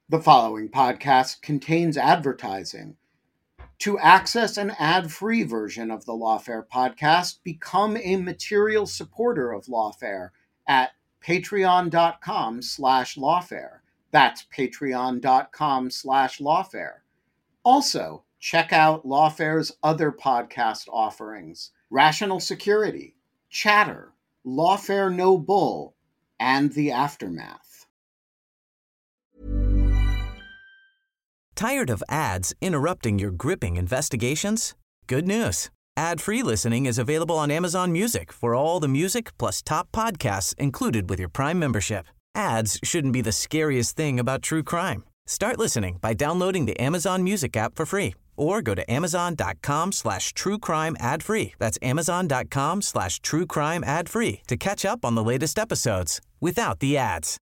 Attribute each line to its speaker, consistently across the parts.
Speaker 1: The following podcast contains advertising. To access an ad-free version of the Lawfare podcast, become a material supporter of Lawfare at patreon.com/lawfare. That's patreon.com/lawfare. Also, check out Lawfare's other podcast offerings: Rational Security, Chatter, Lawfare No Bull, and The Aftermath.
Speaker 2: Tired of ads interrupting your gripping investigations? Good news. Ad-free listening is available on Amazon Music for all the music plus top podcasts included with your Prime membership. Ads shouldn't be the scariest thing about true crime. Start listening by downloading the Amazon Music app for free or go to amazon.com/truecrime ad-free. That's amazon.com/truecrime ad-free to catch up on the latest episodes without the ads.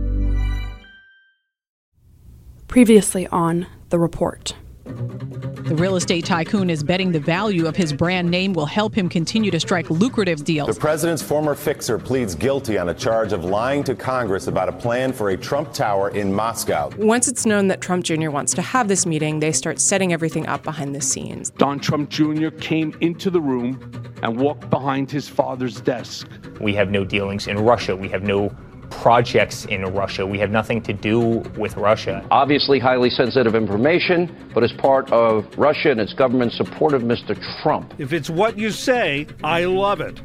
Speaker 3: Previously on The Report.
Speaker 4: The real estate tycoon is betting the value of his brand name will help him continue to strike lucrative deals.
Speaker 5: The president's former fixer pleads guilty on a charge of lying to Congress about a plan for a Trump Tower in Moscow.
Speaker 6: Once it's known that Trump Jr. wants to have this meeting, they start setting everything up behind the scenes.
Speaker 7: Don Trump Jr. came into the room and walked behind his father's desk.
Speaker 8: We have no dealings in Russia. We have no projects in Russia. We have nothing to do with Russia.
Speaker 9: Obviously highly sensitive information, but as part of Russia and its government support of Mr. Trump.
Speaker 7: If it's what you say, I love it.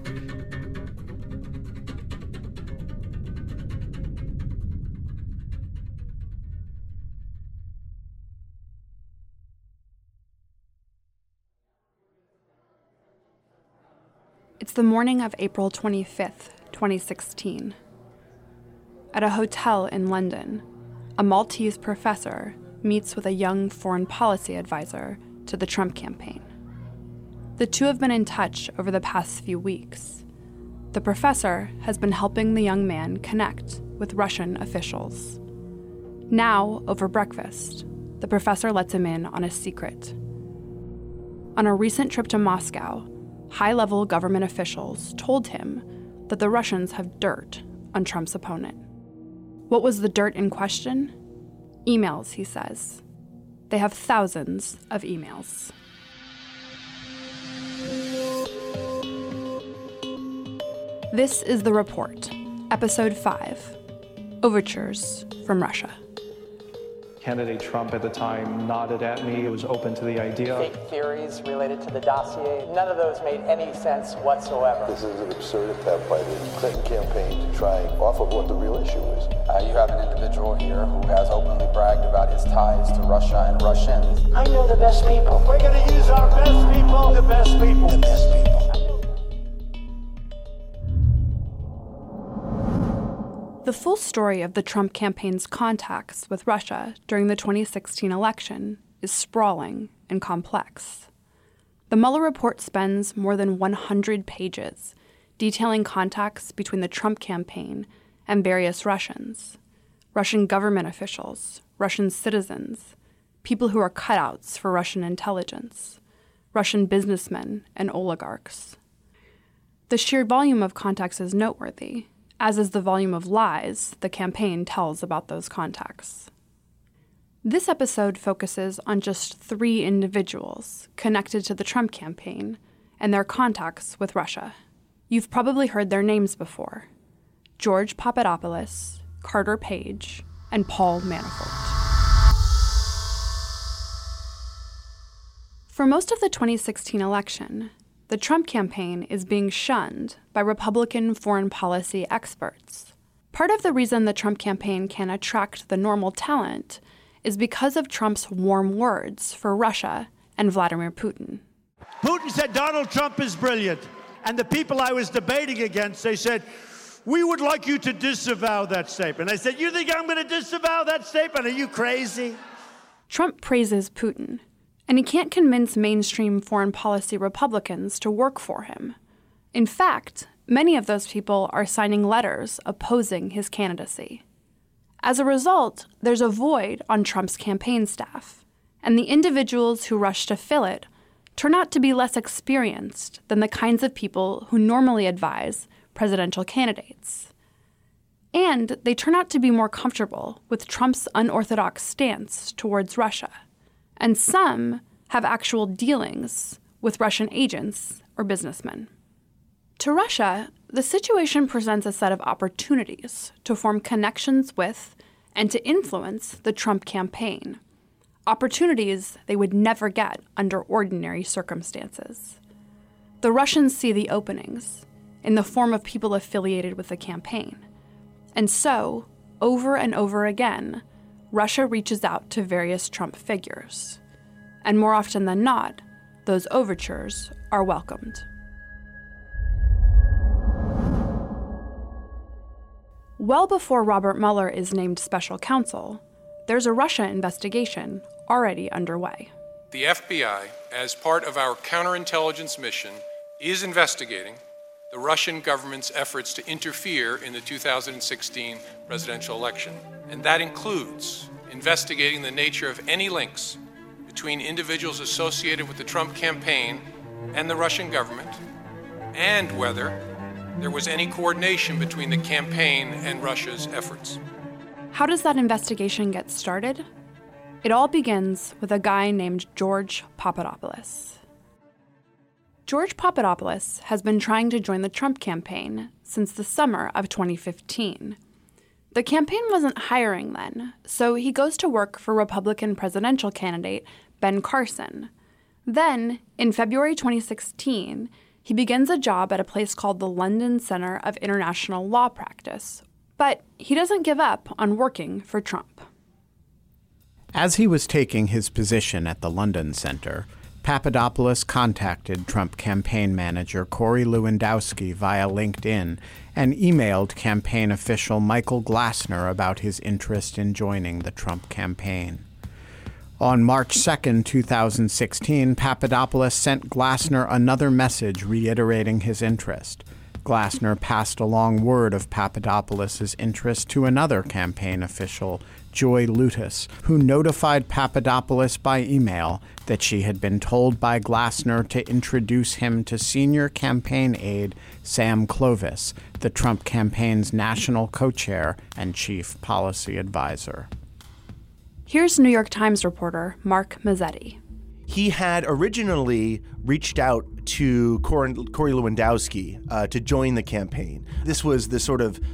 Speaker 3: It's the morning of April 25th, 2016. At a hotel in London, a Maltese professor meets with a young foreign policy advisor to the Trump campaign. The two have been in touch over the past few weeks. The professor has been helping the young man connect with Russian officials. Now, over breakfast, the professor lets him in on a secret. On a recent trip to Moscow, high-level government officials told him that the Russians have dirt on Trump's opponent. What was the dirt in question? Emails, he says. They have thousands of emails. This is The Report, Episode 5, Overtures from Russia.
Speaker 10: Candidate Trump at the time nodded at me, was open to the idea.
Speaker 11: Fake theories related to the dossier, none of those made any sense whatsoever.
Speaker 12: This is an absurd attempt by the Clinton campaign to try off of what the real issue is.
Speaker 11: You have an individual here who has openly bragged about his ties to Russia and Russians.
Speaker 13: I know the best people. We're going to use our best people, the best people.
Speaker 12: The best people.
Speaker 3: The full story of the Trump campaign's contacts with Russia during the 2016 election is sprawling and complex. The Mueller report spends more than 100 pages detailing contacts between the Trump campaign and various Russians, Russian government officials, Russian citizens, people who are cutouts for Russian intelligence, Russian businessmen and oligarchs. The sheer volume of contacts is noteworthy, as is the volume of lies the campaign tells about those contacts. This episode focuses on just 3 individuals connected to the Trump campaign and their contacts with Russia. You've probably heard their names before: George Papadopoulos, Carter Page, and Paul Manafort. For most of the 2016 election, the Trump campaign is being shunned by Republican foreign policy experts. Part of the reason the Trump campaign can attract the normal talent is because of Trump's warm words for Russia and Vladimir Putin.
Speaker 14: Putin said Donald Trump is brilliant. And the people I was debating against, they said, we would like you to disavow that statement. I said, you think I'm going to disavow that statement? Are you crazy?
Speaker 3: Trump praises Putin, and he can't convince mainstream foreign policy Republicans to work for him. In fact, many of those people are signing letters opposing his candidacy. As a result, there's a void on Trump's campaign staff, and the individuals who rush to fill it turn out to be less experienced than the kinds of people who normally advise presidential candidates. And they turn out to be more comfortable with Trump's unorthodox stance towards Russia. And some have actual dealings with Russian agents or businessmen. To Russia, the situation presents a set of opportunities to form connections with and to influence the Trump campaign. Opportunities they would never get under ordinary circumstances. The Russians see the openings in the form of people affiliated with the campaign. And so, over and over again, Russia reaches out to various Trump figures. And more often than not, those overtures are welcomed. Well before Robert Mueller is named special counsel, there's a Russia investigation already underway.
Speaker 15: The FBI, as part of our counterintelligence mission, is investigating the Russian government's efforts to interfere in the 2016 presidential election. And that includes investigating the nature of any links between individuals associated with the Trump campaign and the Russian government, and whether there was any coordination between the campaign and Russia's efforts.
Speaker 3: How does that investigation get started? It all begins with a guy named George Papadopoulos. George Papadopoulos has been trying to join the Trump campaign since the summer of 2015. The campaign wasn't hiring then, so he goes to work for Republican presidential candidate Ben Carson. Then, in February 2016, he begins a job at a place called the London Center of International Law Practice. But he doesn't give up on working for Trump.
Speaker 1: As he was taking his position at the London Center, Papadopoulos contacted Trump campaign manager Corey Lewandowski via LinkedIn and emailed campaign official Michael Glassner about his interest in joining the Trump campaign. On March 2, 2016, Papadopoulos sent Glassner another message reiterating his interest. Glassner passed along word of Papadopoulos' interest to another campaign official, Joy Lutis, who notified Papadopoulos by email that she had been told by Glassner to introduce him to senior campaign aide Sam Clovis, the Trump campaign's national co-chair and chief policy advisor.
Speaker 3: Here's New York Times reporter Mark Mazzetti.
Speaker 16: He had originally reached out to Corey Lewandowski to join the campaign. This was the sort of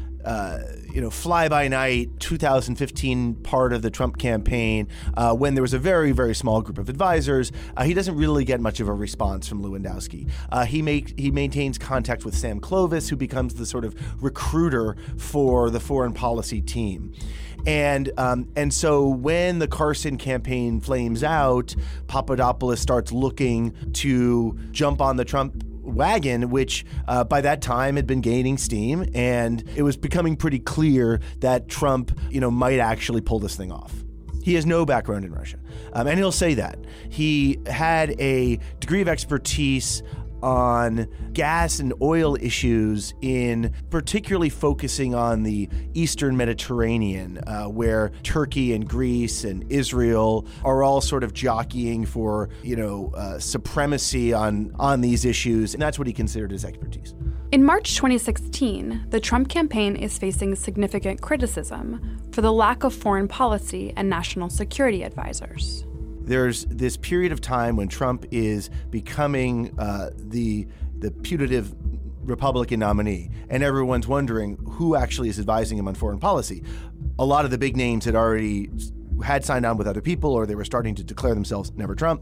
Speaker 16: fly-by-night 2015 part of the Trump campaign when there was a very, very small group of advisors. He doesn't really get much of a response from Lewandowski. He maintains contact with Sam Clovis, who becomes the sort of recruiter for the foreign policy team. And so when the Carson campaign flames out, Papadopoulos starts looking to jump on the Trump wagon, which by that time had been gaining steam, and it was becoming pretty clear that Trump, might actually pull this thing off. He has no background in Russia, and he'll say that. He had a degree of expertise on gas and oil issues, in particularly focusing on the Eastern Mediterranean, where Turkey and Greece and Israel are all sort of jockeying for, supremacy on these issues. And that's what he considered his expertise.
Speaker 3: In March 2016, the Trump campaign is facing significant criticism for the lack of foreign policy and national security advisors.
Speaker 16: There's this period of time when Trump is becoming the putative Republican nominee, and everyone's wondering who actually is advising him on foreign policy. A lot of the big names had signed on with other people, or they were starting to declare themselves never Trump.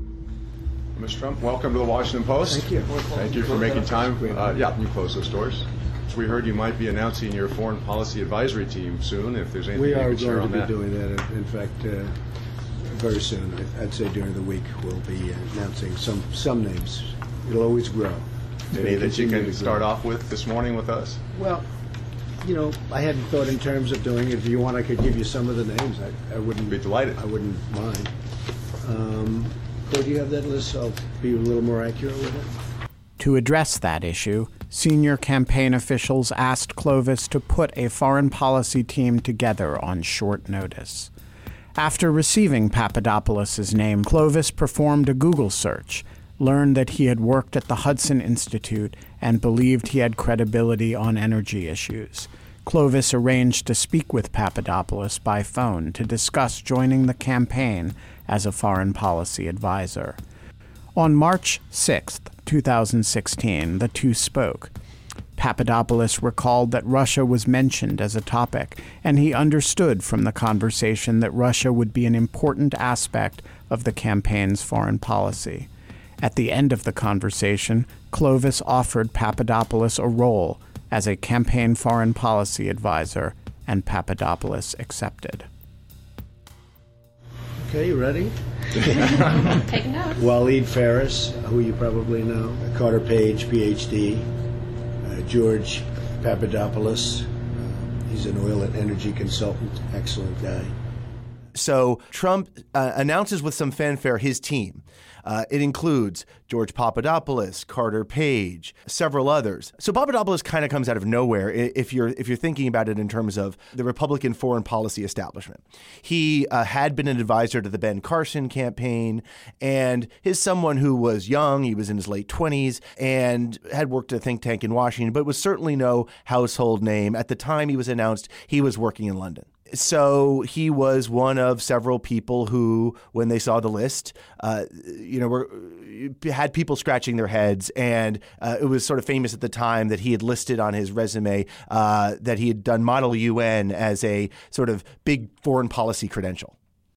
Speaker 17: Mr. Trump, welcome to the Washington Post.
Speaker 12: Thank you.
Speaker 17: Thank you for making time. You close those doors. So we heard you might be announcing your foreign policy advisory team soon. If there's anything you can share on that.
Speaker 12: We are going to be doing that. In fact, very soon. I'd say during the week we'll be announcing some names. It'll always grow.
Speaker 17: Any that you can start off with this morning with us?
Speaker 12: Well, I hadn't thought in terms of doing it. If you want, I could give you some of the names. I wouldn't
Speaker 17: be delighted.
Speaker 12: I wouldn't mind. Do you have that list? I'll be a little more accurate with it.
Speaker 1: To address that issue, senior campaign officials asked Clovis to put a foreign policy team together on short notice. After receiving Papadopoulos' name, Clovis performed a Google search, learned that he had worked at the Hudson Institute, and believed he had credibility on energy issues.
Speaker 18: Clovis arranged to speak with Papadopoulos by phone to discuss joining the campaign as a foreign policy advisor. On March 6, 2016, the two spoke. Papadopoulos recalled that Russia was mentioned as a topic, and he understood from the conversation that Russia would be an important aspect of the campaign's foreign policy. At the end of the conversation, Clovis offered Papadopoulos a role as a campaign foreign policy advisor, and Papadopoulos accepted.
Speaker 12: Okay, you ready?
Speaker 19: Take notes.
Speaker 12: Waleed Phares, who you probably know, Carter Page, PhD, George Papadopoulos, he's an oil and energy consultant, excellent guy.
Speaker 16: So Trump announces with some fanfare his team. It includes George Papadopoulos, Carter Page, several others. So Papadopoulos kind of comes out of nowhere if you're thinking about it in terms of the Republican foreign policy establishment. He had been an advisor to the Ben Carson campaign, and is someone who was young. He was in his late 20s and had worked at a think tank in Washington, but was certainly no household name. At the time he was announced, he was working in London. So he was one of several people who, when they saw the list, had people scratching their heads. And it was sort of famous at the time that he had listed on his resume that he had done Model UN as a sort of big foreign policy credential.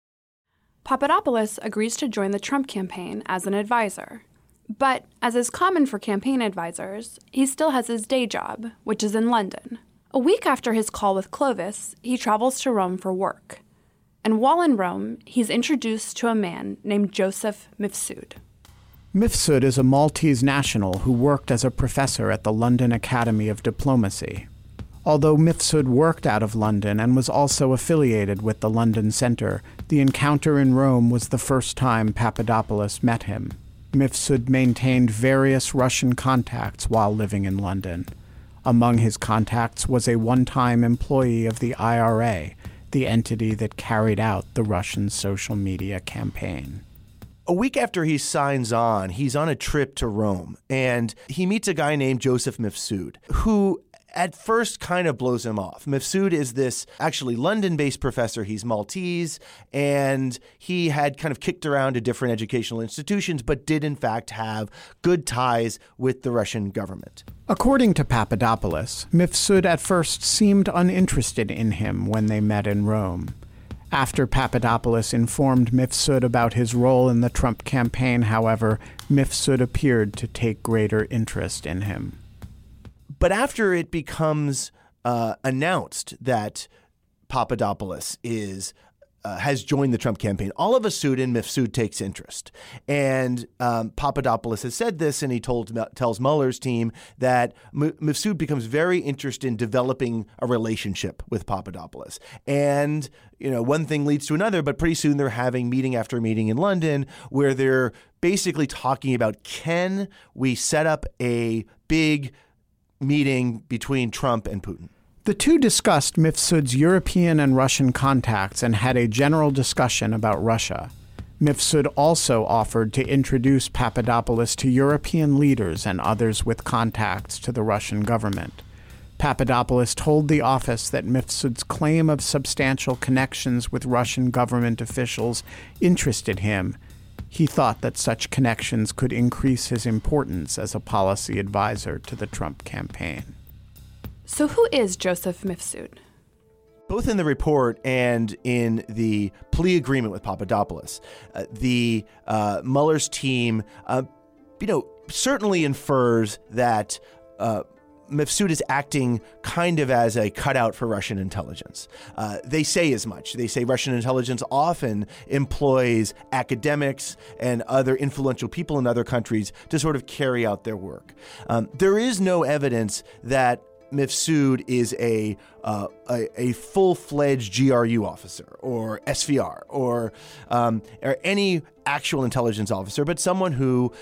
Speaker 3: Papadopoulos agrees to join the Trump campaign as an advisor. But, as is common for campaign advisors, he still has his day job, which is in London. A week after his call with Clovis, he travels to Rome for work. And while in Rome, he's introduced to a man named Joseph Mifsud.
Speaker 18: Mifsud is a Maltese national who worked as a professor at the London Academy of Diplomacy. Although Mifsud worked out of London and was also affiliated with the London Center, the encounter in Rome was the first time Papadopoulos met him. Mifsud maintained various Russian contacts while living in London. Among his contacts was a one-time employee of the IRA, the entity that carried out the Russian social media campaign.
Speaker 16: A week after he signs on, he's on a trip to Rome, and he meets a guy named Joseph Mifsud, who at first kind of blows him off. Mifsud is this actually London-based professor. He's Maltese, and he had kind of kicked around to different educational institutions, but did in fact have good ties with the Russian government.
Speaker 18: According to Papadopoulos, Mifsud at first seemed uninterested in him when they met in Rome. After Papadopoulos informed Mifsud about his role in the Trump campaign, however, Mifsud appeared to take greater interest in him.
Speaker 16: But after it becomes announced that Papadopoulos has joined the Trump campaign, all of a sudden Mifsud takes interest. And Papadopoulos has said this, and he tells Mueller's team that Mifsud becomes very interested in developing a relationship with Papadopoulos. And one thing leads to another, but pretty soon they're having meeting after meeting in London where they're basically talking about, can we set up a big meeting between Trump and Putin?
Speaker 18: The two discussed Mifsud's European and Russian contacts and had a general discussion about Russia. Mifsud also offered to introduce Papadopoulos to European leaders and others with contacts to the Russian government. Papadopoulos told the office that Mifsud's claim of substantial connections with Russian government officials interested him. He thought that such connections could increase his importance as a policy advisor to the Trump campaign.
Speaker 3: So who is Joseph Mifsud?
Speaker 16: Both in the report and in the plea agreement with Papadopoulos, the Mueller's team, certainly infers that Mifsud is acting kind of as a cutout for Russian intelligence. They say as much. They say Russian intelligence often employs academics and other influential people in other countries to sort of carry out their work. There is no evidence that Mifsud is a full-fledged GRU officer or SVR or any actual intelligence officer, but someone who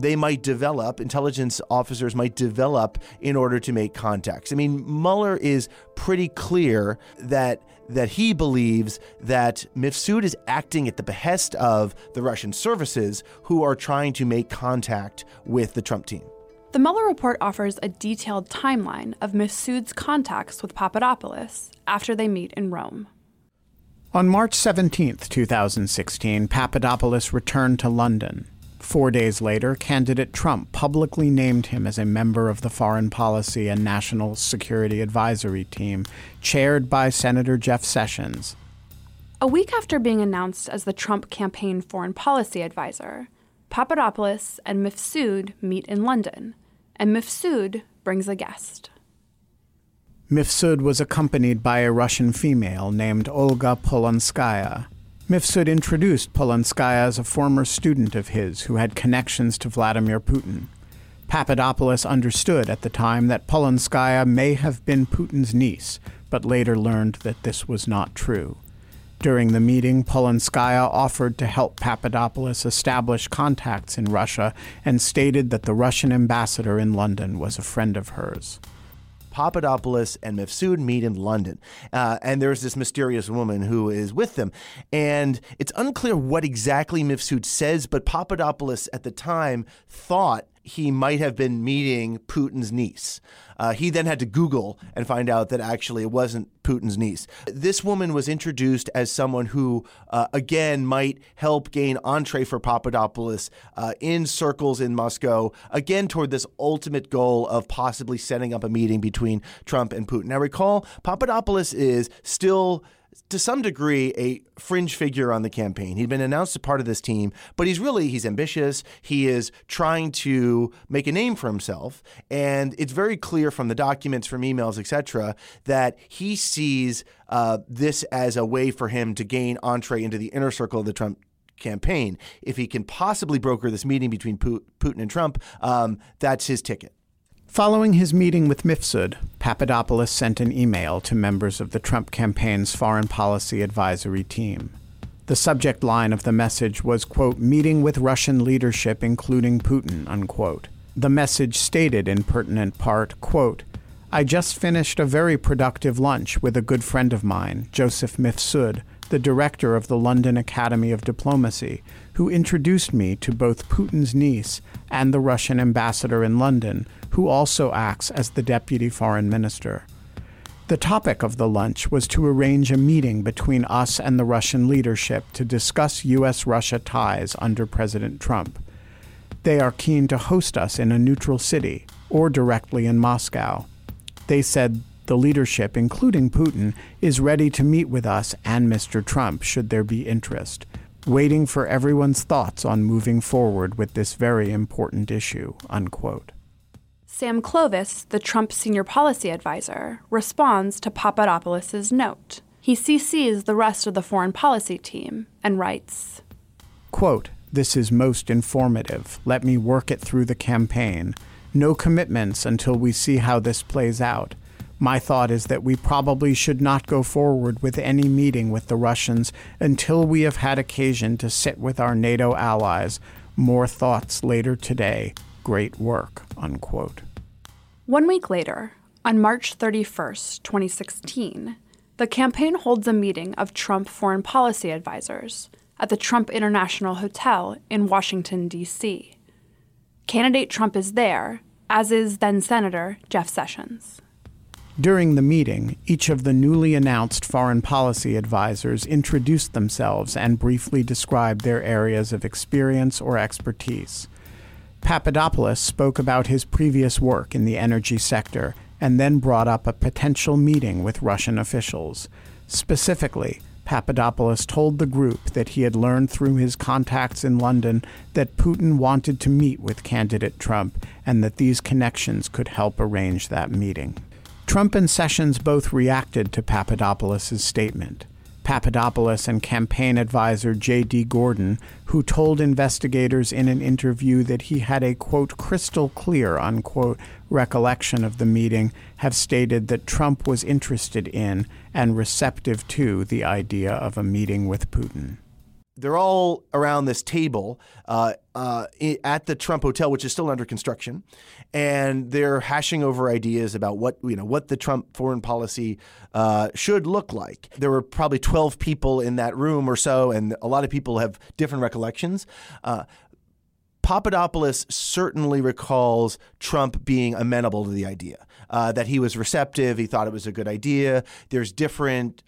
Speaker 16: intelligence officers might develop in order to make contacts. I mean, Mueller is pretty clear that he believes that Mifsud is acting at the behest of the Russian services who are trying to make contact with the Trump team.
Speaker 3: The Mueller report offers a detailed timeline of Mifsud's contacts with Papadopoulos after they meet in Rome.
Speaker 18: On March 17, 2016, Papadopoulos returned to London. 4 days later, candidate Trump publicly named him as a member of the Foreign Policy and National Security Advisory Team, chaired by Senator Jeff Sessions.
Speaker 3: A week after being announced as the Trump campaign foreign policy advisor, Papadopoulos and Mifsud meet in London, and Mifsud brings a guest.
Speaker 18: Mifsud was accompanied by a Russian female named Olga Polonskaya. Mifsud introduced Polonskaya as a former student of his who had connections to Vladimir Putin. Papadopoulos understood at the time that Polonskaya may have been Putin's niece, but later learned that this was not true. During the meeting, Polonskaya offered to help Papadopoulos establish contacts in Russia and stated that the Russian ambassador in London was a friend of hers.
Speaker 16: Papadopoulos and Mifsud meet in London, and there's this mysterious woman who is with them. And it's unclear what exactly Mifsud says, but Papadopoulos at the time thought he might have been meeting Putin's niece. He then had to Google and find out that actually it wasn't Putin's niece. This woman was introduced as someone who, again, might help gain entree for Papadopoulos in circles in Moscow, again, toward this ultimate goal of possibly setting up a meeting between Trump and Putin. Now, recall, Papadopoulos is still, to some degree, a fringe figure on the campaign. He'd been announced as part of this team, but he's ambitious. He is trying to make a name for himself. And it's very clear from the documents, from emails, etc., that he sees this as a way for him to gain entree into the inner circle of the Trump campaign. If he can possibly broker this meeting between Putin and Trump, that's his ticket.
Speaker 18: Following his meeting with Mifsud, Papadopoulos sent an email to members of the Trump campaign's Foreign Policy Advisory Team. The subject line of the message was, quote, meeting with Russian leadership, including Putin, unquote. The message stated in pertinent part, quote, I just finished a very productive lunch with a good friend of mine, Joseph Mifsud, the director of the London Academy of Diplomacy, who introduced me to both Putin's niece and the Russian ambassador in London, who also acts as the deputy foreign minister. The topic of the lunch was to arrange a meeting between us and the Russian leadership to discuss U.S.-Russia ties under President Trump. They are keen to host us in a neutral city or directly in Moscow. They said the leadership, including Putin, is ready to meet with us and Mr. Trump should there be interest, waiting for everyone's thoughts on moving forward with this very important issue, unquote.
Speaker 3: Sam Clovis, the Trump senior policy advisor, responds to Papadopoulos' note. He CCs the rest of the foreign policy team and writes,
Speaker 18: quote, this is most informative. Let me work it through the campaign. No commitments until we see how this plays out. My thought is that we probably should not go forward with any meeting with the Russians until we have had occasion to sit with our NATO allies. More thoughts later today. Great work, unquote.
Speaker 3: 1 week later, on March 31st, 2016, the campaign holds a meeting of Trump foreign policy advisors at the Trump International Hotel in Washington, D.C. Candidate Trump is there, as is then-Senator Jeff Sessions.
Speaker 18: During the meeting, each of the newly announced foreign policy advisors introduced themselves and briefly described their areas of experience or expertise. Papadopoulos spoke about his previous work in the energy sector and then brought up a potential meeting with Russian officials. Specifically, Papadopoulos told the group that he had learned through his contacts in London that Putin wanted to meet with candidate Trump and that these connections could help arrange that meeting. Trump and Sessions both reacted to Papadopoulos' statement. Papadopoulos and campaign advisor J.D. Gordon, who told investigators in an interview that he had a, quote, crystal clear, unquote, recollection of the meeting, have stated that Trump was interested in and receptive to the idea of a meeting with Putin.
Speaker 16: They're all around this table at the Trump Hotel, which is still under construction, and they're hashing over ideas about what the Trump foreign policy should look like. There were probably 12 people in that room or so, and a lot of people have different recollections. Papadopoulos certainly recalls Trump being amenable to the idea, that he was receptive. He thought it was a good idea. There's different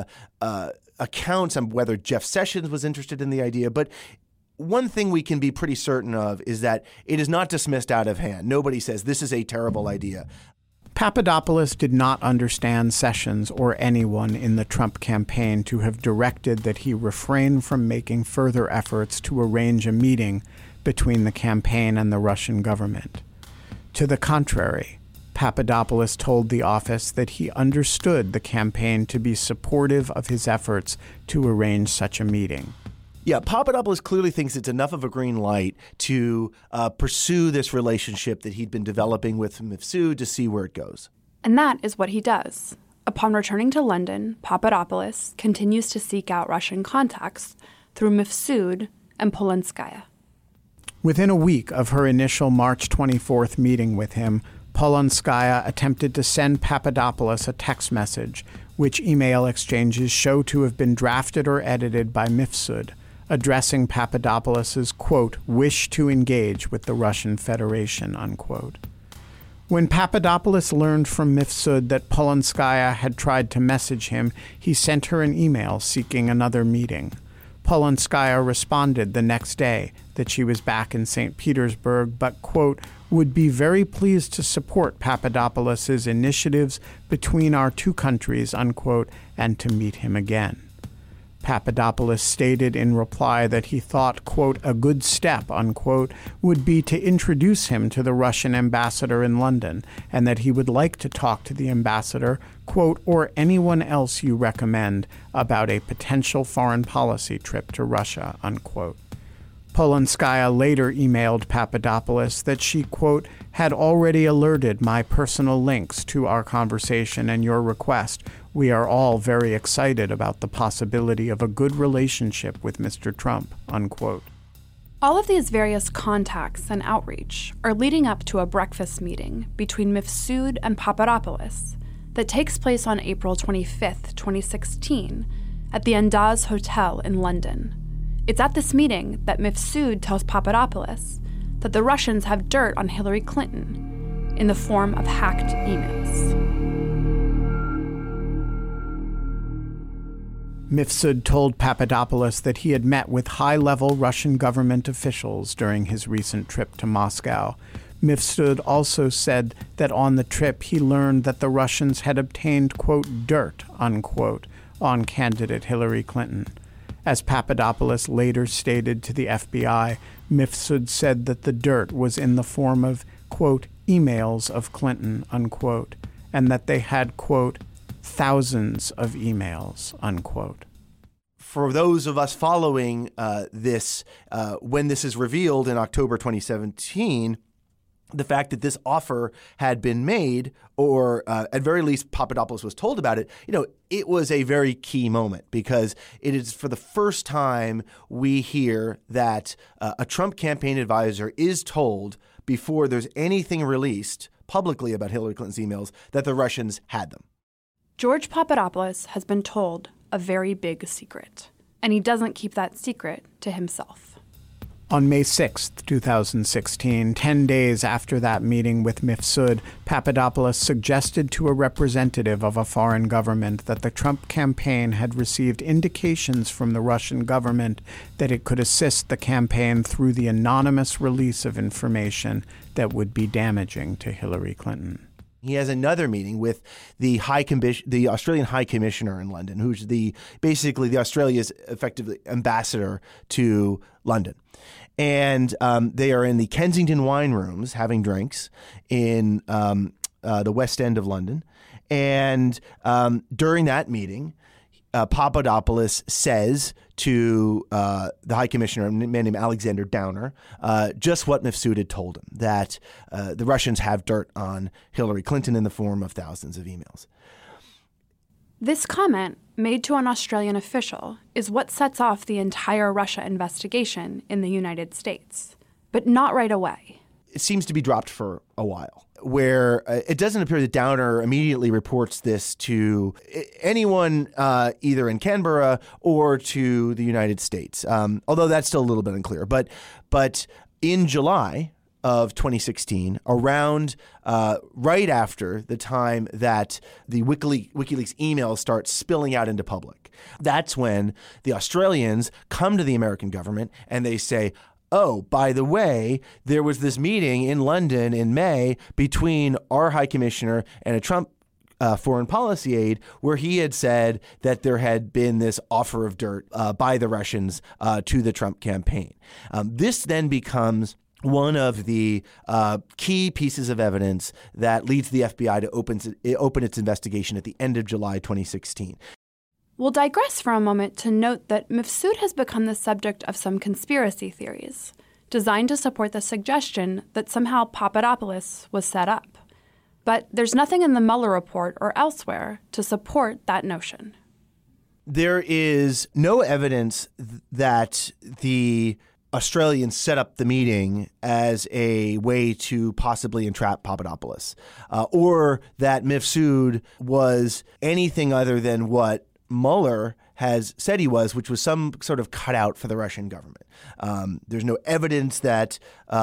Speaker 16: accounts on whether Jeff Sessions was interested in the idea. But one thing we can be pretty certain of is that it is not dismissed out of hand. Nobody says this is a terrible idea.
Speaker 18: Papadopoulos did not understand Sessions or anyone in the Trump campaign to have directed that he refrain from making further efforts to arrange a meeting between the campaign and the Russian government. To the contrary, Papadopoulos told the office that he understood the campaign to be supportive of his efforts to arrange such a meeting.
Speaker 16: Yeah, Papadopoulos clearly thinks it's enough of a green light to pursue this relationship that he'd been developing with Mifsud to see where it goes.
Speaker 3: And that is what he does. Upon returning to London, Papadopoulos continues to seek out Russian contacts through Mifsud and Polanskaya.
Speaker 18: Within a week of her initial March 24th meeting with him, Polanskaya attempted to send Papadopoulos a text message, which email exchanges show to have been drafted or edited by Mifsud, addressing Papadopoulos', quote, wish to engage with the Russian Federation, unquote. When Papadopoulos learned from Mifsud that Polanskaya had tried to message him, he sent her an email seeking another meeting. Polanskaya responded the next day that she was back in St. Petersburg, but, quote, would be very pleased to support Papadopoulos' initiatives between our two countries, unquote, and to meet him again. Papadopoulos stated in reply that he thought, quote, a good step, unquote, would be to introduce him to the Russian ambassador in London, and that he would like to talk to the ambassador, quote, or anyone else you recommend about a potential foreign policy trip to Russia, unquote. Polanskaya later emailed Papadopoulos that she, quote, had already alerted my personal links to our conversation and your request. We are all very excited about the possibility of a good relationship with Mr. Trump, unquote.
Speaker 3: All of these various contacts and outreach are leading up to a breakfast meeting between Mifsud and Papadopoulos that takes place on April 25th, 2016, at the Andaz Hotel in London. It's at this meeting that Mifsud tells Papadopoulos that the Russians have dirt on Hillary Clinton in the form of hacked emails.
Speaker 18: Mifsud told Papadopoulos that he had met with high-level Russian government officials during his recent trip to Moscow. Mifsud also said that on the trip he learned that the Russians had obtained, quote, dirt, unquote, on candidate Hillary Clinton. As Papadopoulos later stated to the FBI, Mifsud said that the dirt was in the form of, quote, emails of Clinton, unquote, and that they had, quote, thousands of emails, unquote.
Speaker 16: For those of us following this, when this is revealed in October 2017, the fact that this offer had been made, or at very least Papadopoulos was told about it, it was a very key moment, because it is for the first time we hear that a Trump campaign advisor is told before there's anything released publicly about Hillary Clinton's emails that the Russians had them.
Speaker 3: George Papadopoulos has been told a very big secret, and he doesn't keep that secret to himself.
Speaker 18: On May 6, 2016, 10 days after that meeting with Mifsud, Papadopoulos suggested to a representative of a foreign government that the Trump campaign had received indications from the Russian government that it could assist the campaign through the anonymous release of information that would be damaging to Hillary Clinton.
Speaker 16: He has another meeting with the Australian High Commissioner in London, who's basically Australia's effectively ambassador to London. And they are in the Kensington wine rooms having drinks in the West End of London. And during that meeting, Papadopoulos says to the High Commissioner, a man named Alexander Downer, just what Mifsud had told him, that the Russians have dirt on Hillary Clinton in the form of thousands of emails.
Speaker 3: This comment, made to an Australian official, is what sets off the entire Russia investigation in the United States, but not right away.
Speaker 16: It seems to be dropped for a while, where it doesn't appear that Downer immediately reports this to anyone either in Canberra or to the United States, although that's still a little bit unclear. But in July of 2016, around right after the time that the WikiLeaks emails start spilling out into public. That's when the Australians come to the American government and they say, oh, by the way, there was this meeting in London in May between our High Commissioner and a Trump foreign policy aide, where he had said that there had been this offer of dirt by the Russians to the Trump campaign. This then becomes one of the key pieces of evidence that leads the FBI to open its investigation at the end of July 2016.
Speaker 3: We'll digress for a moment to note that Mifsud has become the subject of some conspiracy theories, designed to support the suggestion that somehow Papadopoulos was set up. But there's nothing in the Mueller report or elsewhere to support that notion.
Speaker 16: There is no evidence that the Australians set up the meeting as a way to possibly entrap Papadopoulos, or that Mifsud was anything other than what Mueller has said he was, which was some sort of cutout for the Russian government. There's no evidence that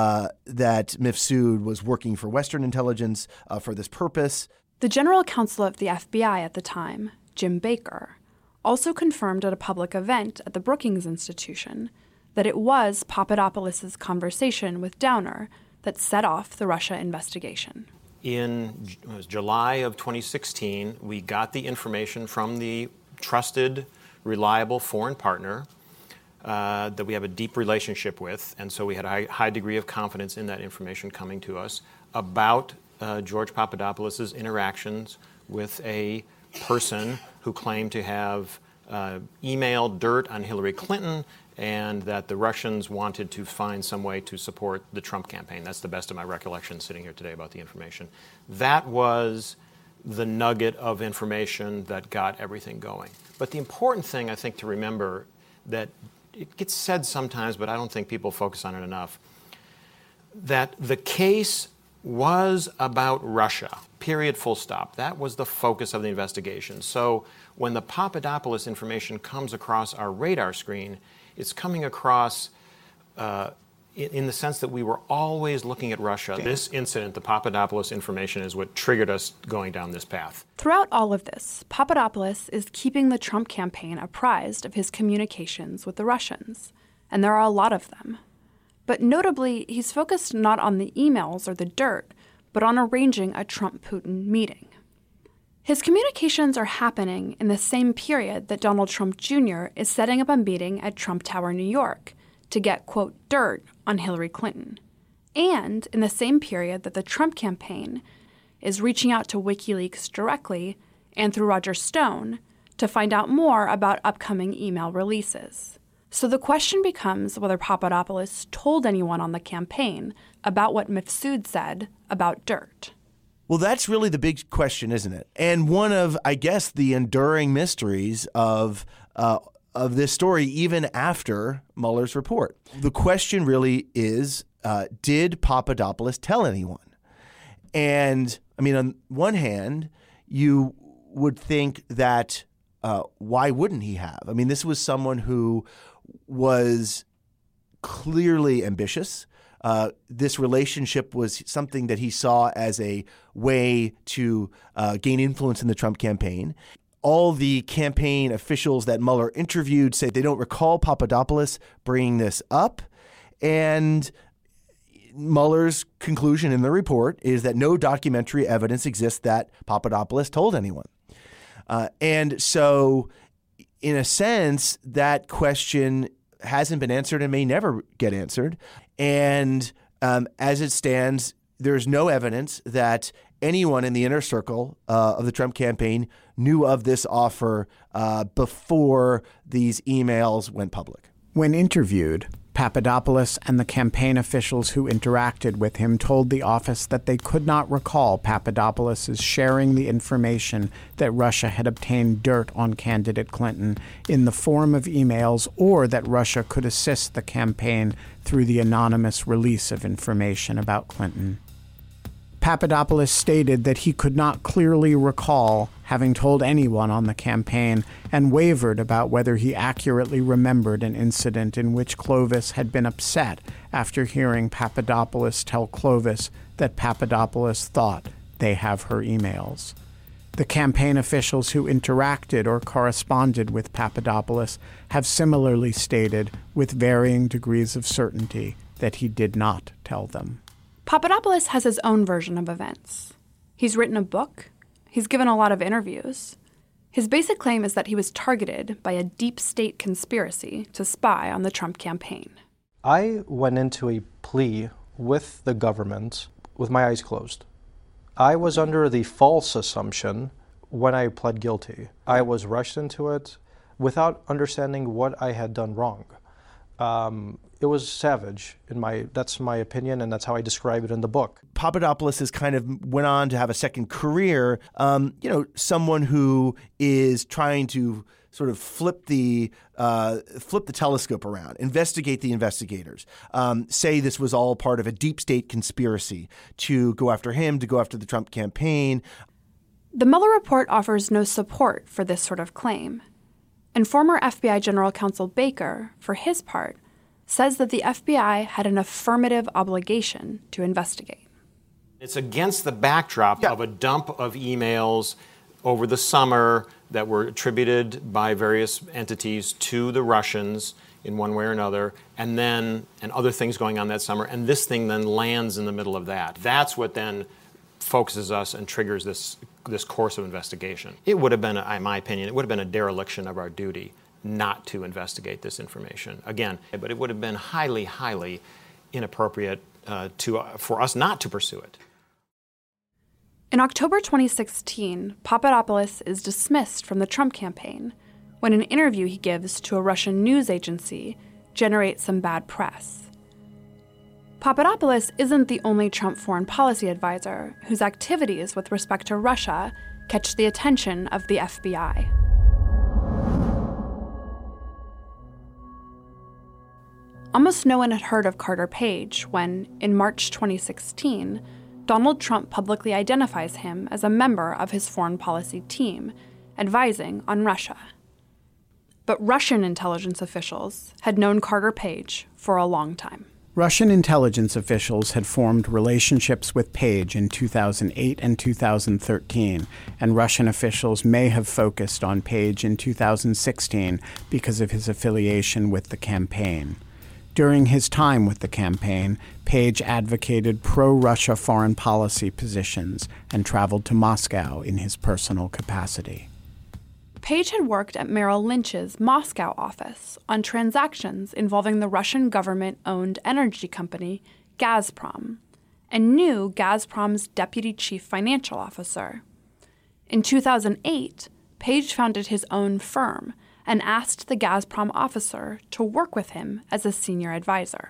Speaker 16: Mifsud was working for Western intelligence for this purpose.
Speaker 3: The general counsel of the FBI at the time, Jim Baker, also confirmed at a public event at the Brookings Institution that it was Papadopoulos' conversation with Downer that set off the Russia investigation.
Speaker 20: In July of 2016, we got the information from the trusted, reliable foreign partner that we have a deep relationship with, and so we had a high degree of confidence in that information coming to us about George Papadopoulos' interactions with a person who claimed to have emailed dirt on Hillary Clinton, and that the Russians wanted to find some way to support the Trump campaign. That's the best of my recollection sitting here today about the information. That was the nugget of information that got everything going. But the important thing, I think, to remember, that it gets said sometimes, but I don't think people focus on it enough, that the case was about Russia, period, full stop. That was the focus of the investigation. So when the Papadopoulos information comes across our radar screen, it's coming across in the sense that we were always looking at Russia. This incident, the Papadopoulos information, is what triggered us going down this path.
Speaker 3: Throughout all of this, Papadopoulos is keeping the Trump campaign apprised of his communications with the Russians, and there are a lot of them. But notably, he's focused not on the emails or the dirt, but on arranging a Trump-Putin meeting. His communications are happening in the same period that Donald Trump Jr. is setting up a meeting at Trump Tower, New York, to get, quote, dirt on Hillary Clinton, and in the same period that the Trump campaign is reaching out to WikiLeaks directly and through Roger Stone to find out more about upcoming email releases. So the question becomes whether Papadopoulos told anyone on the campaign about what Mifsud said about dirt.
Speaker 16: Well, that's really the big question, isn't it? And one of, I guess, the enduring mysteries of this story, even after Mueller's report. The question really is, did Papadopoulos tell anyone? And, I mean, on one hand, you would think that why wouldn't he have? I mean, this was someone who was clearly ambitious. This relationship was something that he saw as a way to gain influence in the Trump campaign. All the campaign officials that Mueller interviewed say they don't recall Papadopoulos bringing this up. And Mueller's conclusion in the report is that no documentary evidence exists that Papadopoulos told anyone. And so, in a sense, that question hasn't been answered and may never get answered. And as it stands, there's no evidence that anyone in the inner circle of the Trump campaign knew of this offer before these emails went public.
Speaker 18: When interviewed, Papadopoulos and the campaign officials who interacted with him told the office that they could not recall Papadopoulos' sharing the information that Russia had obtained dirt on candidate Clinton in the form of emails, or that Russia could assist the campaign through the anonymous release of information about Clinton. Papadopoulos stated that he could not clearly recall having told anyone on the campaign and wavered about whether he accurately remembered an incident in which Clovis had been upset after hearing Papadopoulos tell Clovis that Papadopoulos thought they have her emails. The campaign officials who interacted or corresponded with Papadopoulos have similarly stated, with varying degrees of certainty, that he did not tell them.
Speaker 3: Papadopoulos has his own version of events. He's written a book. He's given a lot of interviews. His basic claim is that he was targeted by a deep state conspiracy to spy on the Trump campaign.
Speaker 10: I went into a plea with the government with my eyes closed. I was under the false assumption when I pled guilty. I was rushed into it without understanding what I had done wrong. It was savage. That's my opinion, and that's how I describe it in the book.
Speaker 16: Papadopoulos has kind of went on to have a second career. Someone who is trying to sort of flip the telescope around, investigate the investigators, say this was all part of a deep state conspiracy to go after him, to go after the Trump campaign.
Speaker 3: The Mueller report offers no support for this sort of claim. And former FBI General Counsel Baker, for his part, says that the FBI had an affirmative obligation to investigate.
Speaker 20: It's against the backdrop of a dump of emails over the summer that were attributed by various entities to the Russians in one way or another, and other things going on that summer, and this thing then lands in the middle of that. That's what then focuses us and triggers this course of investigation. It would have been, in my opinion, it would have been a dereliction of our duty not to investigate this information. Again, but it would have been highly, highly inappropriate for us not to pursue it.
Speaker 3: In October 2016, Papadopoulos is dismissed from the Trump campaign when an interview he gives to a Russian news agency generates some bad press. Papadopoulos isn't the only Trump foreign policy advisor whose activities with respect to Russia catch the attention of the FBI. Almost no one had heard of Carter Page when, in March 2016, Donald Trump publicly identifies him as a member of his foreign policy team, advising on Russia. But Russian intelligence officials had known Carter Page for a long time.
Speaker 18: Russian intelligence officials had formed relationships with Page in 2008 and 2013, and Russian officials may have focused on Page in 2016 because of his affiliation with the campaign. During his time with the campaign, Page advocated pro-Russia foreign policy positions and traveled to Moscow in his personal capacity.
Speaker 3: Page had worked at Merrill Lynch's Moscow office on transactions involving the Russian government-owned energy company Gazprom, and knew Gazprom's deputy chief financial officer. In 2008, Page founded his own firm and asked the Gazprom officer to work with him as a senior advisor.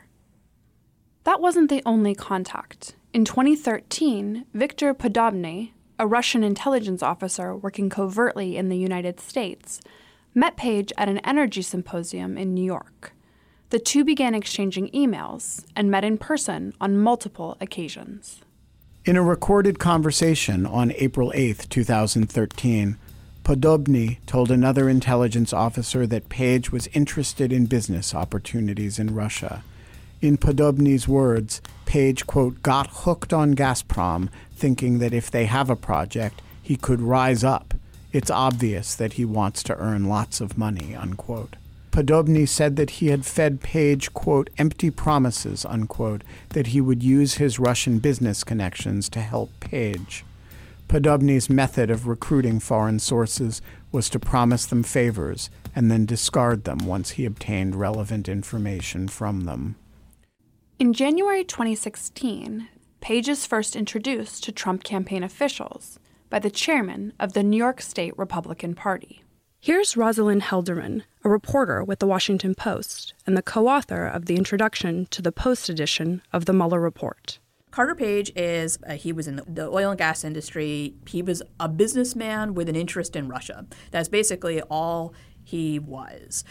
Speaker 3: That wasn't the only contact. In 2013, Viktor Podobny, a Russian intelligence officer working covertly in the United States, met Page at an energy symposium in New York. The two began exchanging emails and met in person on multiple occasions.
Speaker 18: In a recorded conversation on April 8, 2013, Podobny told another intelligence officer that Page was interested in business opportunities in Russia. In Podobny's words, Page, quote, got hooked on Gazprom, thinking that if they have a project, he could rise up. It's obvious that he wants to earn lots of money, unquote. Podobny said that he had fed Page, quote, empty promises, unquote, that he would use his Russian business connections to help Page. Podobny's method of recruiting foreign sources was to promise them favors and then discard them once he obtained relevant information from them.
Speaker 3: In January 2016, Page is first introduced to Trump campaign officials by the chairman of the New York State Republican Party. Here's Rosalind Helderman, a reporter with The Washington Post and the co-author of the introduction to the Post edition of the Mueller report.
Speaker 21: Carter Page he was in the oil and gas industry. He was a businessman with an interest in Russia. That's basically all he was.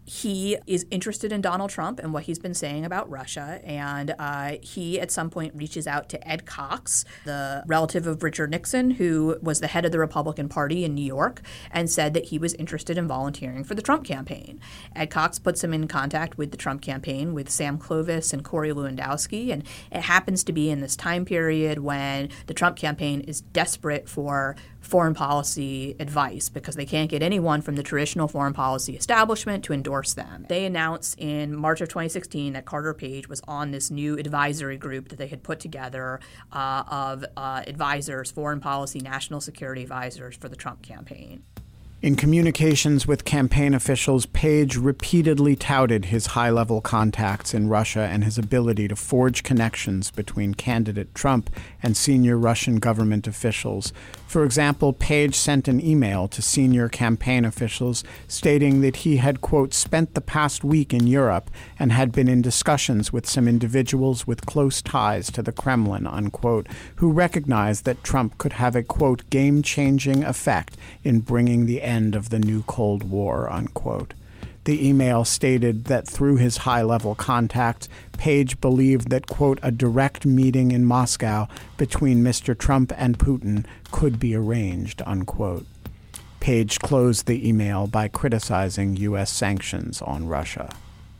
Speaker 21: he is interested in Donald Trump and what he's been saying about Russia, and he at some point reaches out to Ed Cox, the relative of Richard Nixon, who was the head of the Republican Party in New York, and said that he was interested in volunteering for the Trump campaign. Ed Cox puts him in contact with the Trump campaign with Sam Clovis and Corey Lewandowski, and it happens to be in this time period when the Trump campaign is desperate for foreign policy advice because they can't get anyone from the traditional foreign policy establishment to endorse them. They announced in March of 2016 that Carter Page was on this new advisory group that they had put together of advisors, foreign policy, national security advisors for the Trump campaign.
Speaker 18: In communications with campaign officials, Page repeatedly touted his high-level contacts in Russia and his ability to forge connections between candidate Trump and senior Russian government officials. For example, Page sent an email to senior campaign officials stating that he had, quote, spent the past week in Europe and had been in discussions with some individuals with close ties to the Kremlin, unquote, who recognized that Trump could have a, quote, game-changing effect in bringing the end of the new Cold War, unquote. The email stated that through his high-level contacts, Page believed that, quote, a direct meeting in Moscow between Mr. Trump and Putin could be arranged, unquote. Page closed the email by criticizing U.S. sanctions on Russia.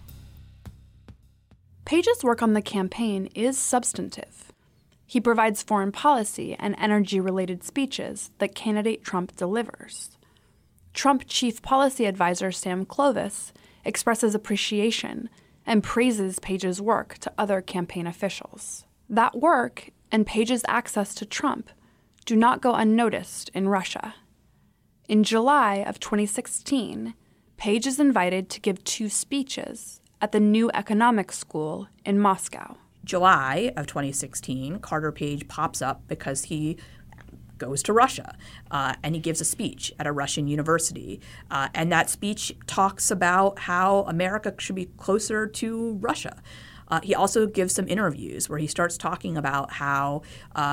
Speaker 3: Page's work on the campaign is substantive. He provides foreign policy and energy-related speeches that candidate Trump delivers. Trump Chief Policy Advisor Sam Clovis expresses appreciation and praises Page's work to other campaign officials. That work and Page's access to Trump do not go unnoticed in Russia. In July of 2016, Page is invited to give 2 speeches at the New Economics School in Moscow.
Speaker 21: July of 2016, Carter Page pops up because he goes to Russia, and he gives a speech at a Russian university. And that speech talks about how America should be closer to Russia. He also gives some interviews where he starts talking about how,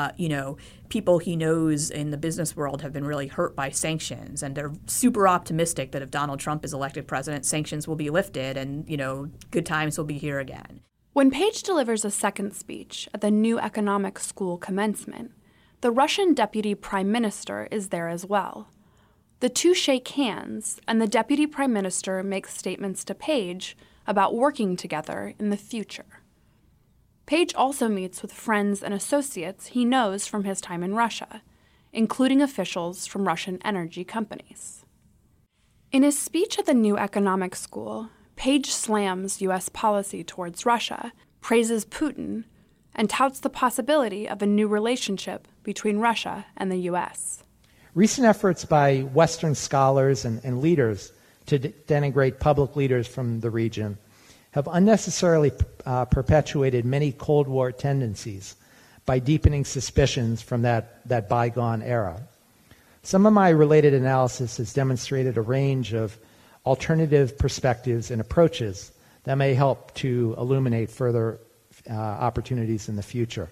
Speaker 21: people he knows in the business world have been really hurt by sanctions, and they're super optimistic that if Donald Trump is elected president, sanctions will be lifted and, good times will be here again.
Speaker 3: When Page delivers a second speech at the New Economics School commencement, the Russian deputy prime minister is there as well. The two shake hands, and the deputy prime minister makes statements to Page about working together in the future. Page also meets with friends and associates he knows from his time in Russia, including officials from Russian energy companies. In his speech at the New Economics School, Page slams U.S. policy towards Russia, praises Putin, and touts the possibility of a new relationship between Russia and the U.S.
Speaker 2: Recent efforts by Western scholars and leaders to denigrate public leaders from the region have unnecessarily perpetuated many Cold War tendencies by deepening suspicions from that bygone era. Some of my related analysis has demonstrated a range of alternative perspectives and approaches that may help to illuminate further opportunities in the future.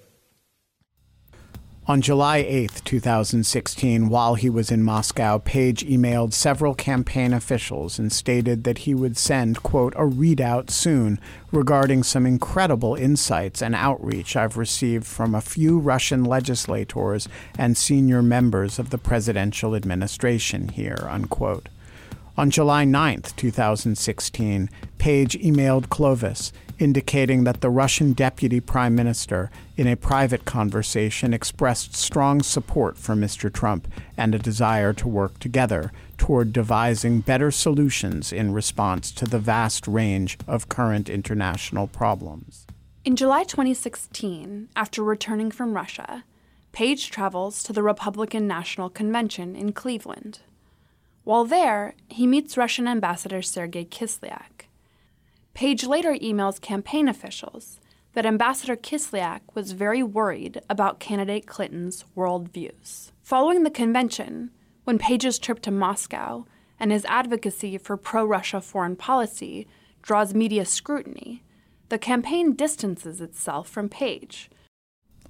Speaker 18: On July 8, 2016, while he was in Moscow, Page emailed several campaign officials and stated that he would send, quote, a readout soon regarding some incredible insights and outreach I've received from a few Russian legislators and senior members of the presidential administration here, unquote. On July 9, 2016, Page emailed Clovis, indicating that the Russian deputy prime minister, in a private conversation, expressed strong support for Mr. Trump and a desire to work together toward devising better solutions in response to the vast range of current international problems.
Speaker 3: In July 2016, after returning from Russia, Page travels to the Republican National Convention in Cleveland. While there, he meets Russian Ambassador Sergei Kislyak. Page later emails campaign officials that Ambassador Kislyak was very worried about candidate Clinton's worldviews. Following the convention, when Page's trip to Moscow and his advocacy for pro-Russia foreign policy draws media scrutiny, the campaign distances itself from Page.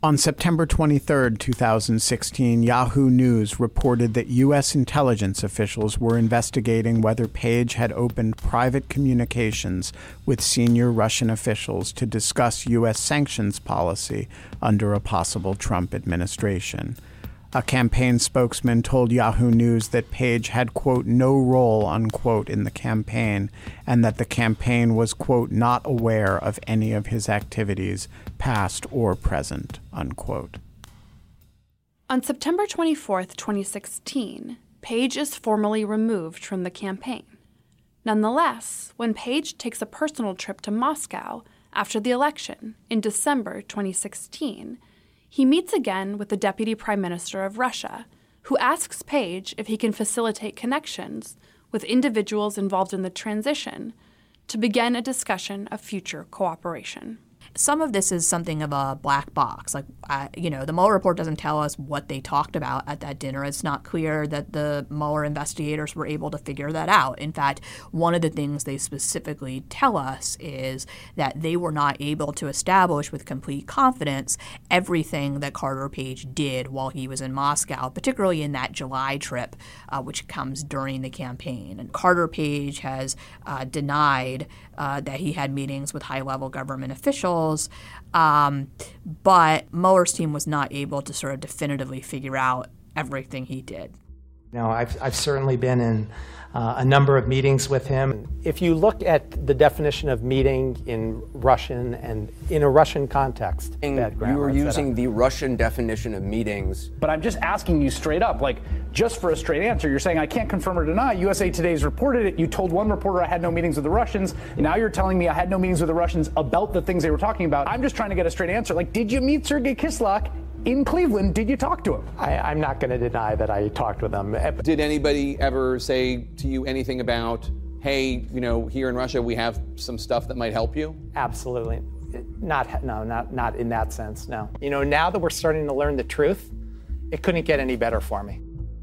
Speaker 18: On September 23, 2016, Yahoo News reported that U.S. intelligence officials were investigating whether Page had opened private communications with senior Russian officials to discuss U.S. sanctions policy under a possible Trump administration. A campaign spokesman told Yahoo News that Page had, quote, no role, unquote, in the campaign, and that the campaign was, quote, not aware of any of his activities, past or present, unquote.
Speaker 3: On September 24, 2016, Page is formally removed from the campaign. Nonetheless, when Page takes a personal trip to Moscow after the election in December 2016, he meets again with the Deputy Prime Minister of Russia, who asks Page if he can facilitate connections with individuals involved in the transition to begin a discussion of future cooperation.
Speaker 21: Some of this is something of a black box. Like, the Mueller report doesn't tell us what they talked about at that dinner. It's not clear that the Mueller investigators were able to figure that out. In fact, one of the things they specifically tell us is that they were not able to establish with complete confidence everything that Carter Page did while he was in Moscow, particularly in that July trip, which comes during the campaign. And Carter Page has denied that he had meetings with high-level government officials, but Mueller's team was not able to sort of definitively figure out everything he did.
Speaker 2: I've certainly been in a number of meetings with him. If you look at the definition of meeting in Russian and in a Russian context,
Speaker 4: you were using the Russian definition of meetings.
Speaker 22: But I'm just asking you straight up, just for a straight answer, you're saying I can't confirm or deny. USA Today's reported it. You told one reporter I had no meetings with the Russians. Now you're telling me I had no meetings with the Russians about the things they were talking about. I'm just trying to get a straight answer. Did you meet Sergei Kislyak in Cleveland? Did you talk to him?
Speaker 2: I'm not going to deny that I talked with him.
Speaker 4: Did anybody ever say to you anything about, hey, here in Russia we have some stuff that might help you?
Speaker 2: Absolutely. Not in that sense, no. Now that we're starting to learn the truth, it couldn't get any better for me.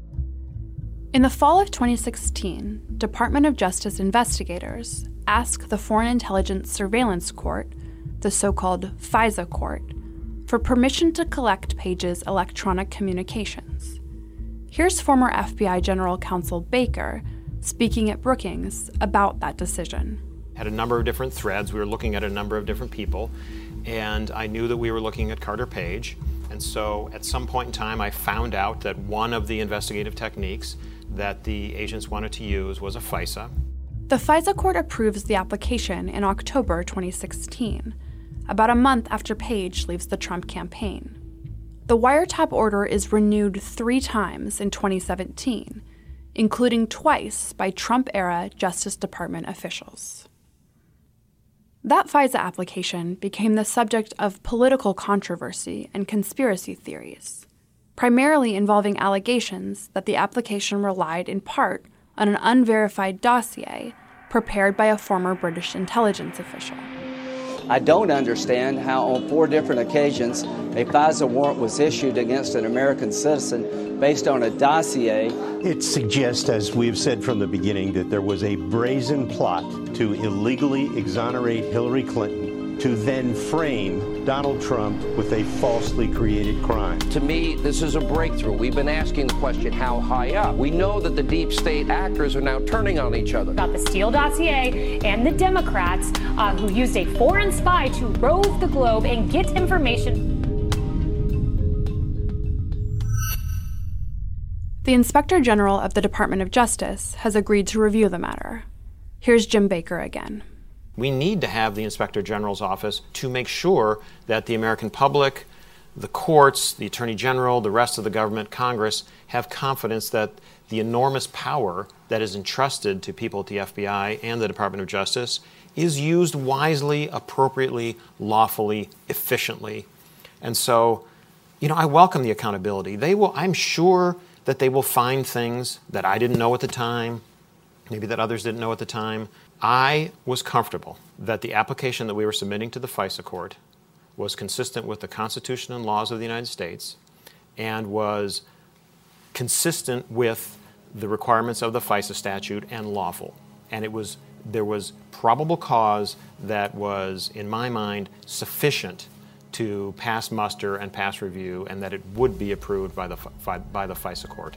Speaker 3: In the fall of 2016, Department of Justice investigators asked the Foreign Intelligence Surveillance Court, the so-called FISA court, for permission to collect Page's electronic communications. Here's former FBI General Counsel Baker speaking at Brookings about that decision.
Speaker 20: Had a number of different threads. We were looking at a number of different people, and I knew that we were looking at Carter Page. And so at some point in time, I found out that one of the investigative techniques that the agents wanted to use was a FISA.
Speaker 3: The FISA court approves the application in October 2016, about a month after Page leaves the Trump campaign. The wiretap order is renewed 3 times in 2017, including twice by Trump-era Justice Department officials. That FISA application became the subject of political controversy and conspiracy theories, primarily involving allegations that the application relied in part on an unverified dossier prepared by a former British intelligence official.
Speaker 23: I don't understand how on 4 different occasions a FISA warrant was issued against an American citizen based on a dossier.
Speaker 24: It suggests, as we've said from the beginning, that there was a brazen plot to illegally exonerate Hillary Clinton to then frame Donald Trump with a falsely created crime.
Speaker 9: To me, this is a breakthrough. We've been asking the question, how high up? We know that the deep state actors are now turning on each other.
Speaker 25: About the Steele dossier and the Democrats who used a foreign spy to rove the globe and get information.
Speaker 3: The Inspector General of the Department of Justice has agreed to review the matter. Here's Jim Baker again.
Speaker 20: We need to have the Inspector General's office to make sure that the American public, the courts, the Attorney General, the rest of the government, Congress, have confidence that the enormous power that is entrusted to people at the FBI and the Department of Justice is used wisely, appropriately, lawfully, efficiently. And so, I welcome the accountability. I'm sure that they will find things that I didn't know at the time, maybe that others didn't know at the time. I was comfortable that the application that we were submitting to the FISA court was consistent with the Constitution and laws of the United States and was consistent with the requirements of the FISA statute and lawful. And there was probable cause that was, in my mind, sufficient to pass muster and pass review, and that it would be approved by the FISA court.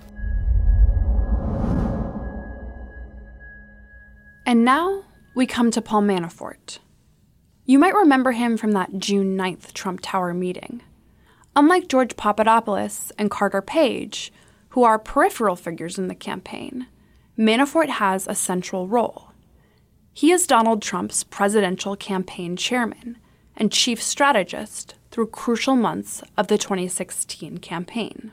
Speaker 3: And now we come to Paul Manafort. You might remember him from that June 9th Trump Tower meeting. Unlike George Papadopoulos and Carter Page, who are peripheral figures in the campaign, Manafort has a central role. He is Donald Trump's presidential campaign chairman and chief strategist through crucial months of the 2016 campaign.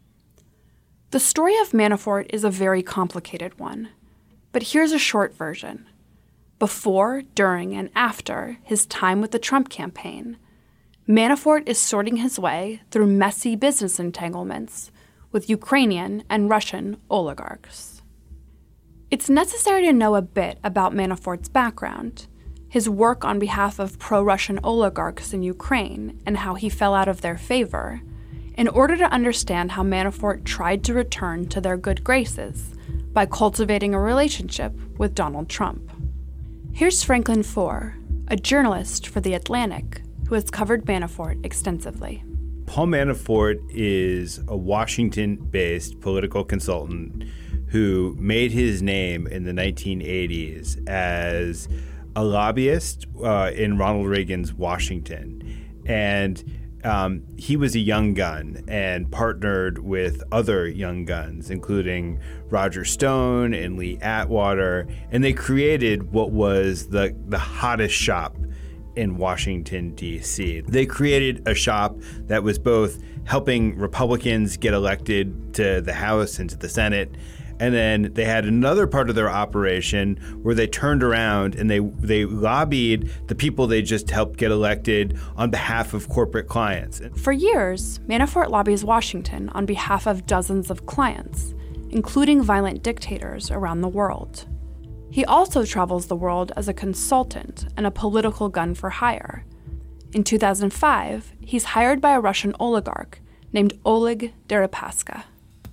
Speaker 3: The story of Manafort is a very complicated one, but here's a short version. Before, during, and after his time with the Trump campaign, Manafort is sorting his way through messy business entanglements with Ukrainian and Russian oligarchs. It's necessary to know a bit about Manafort's background, his work on behalf of pro-Russian oligarchs in Ukraine and how he fell out of their favor, in order to understand how Manafort tried to return to their good graces by cultivating a relationship with Donald Trump. Here's Franklin Foer, a journalist for The Atlantic who has covered Manafort extensively.
Speaker 5: Paul Manafort is a Washington-based political consultant who made his name in the 1980s as a lobbyist in Ronald Reagan's Washington. And he was a young gun and partnered with other young guns, including Roger Stone and Lee Atwater, and they created what was the hottest shop in Washington, D.C. They created a shop that was both helping Republicans get elected to the House and to the Senate, and then they had another part of their operation where they turned around and they lobbied the people they just helped get elected on behalf of corporate clients.
Speaker 3: For years, Manafort lobbies Washington on behalf of dozens of clients, including violent dictators around the world. He also travels the world as a consultant and a political gun for hire. In 2005, he's hired by a Russian oligarch named Oleg Deripaska.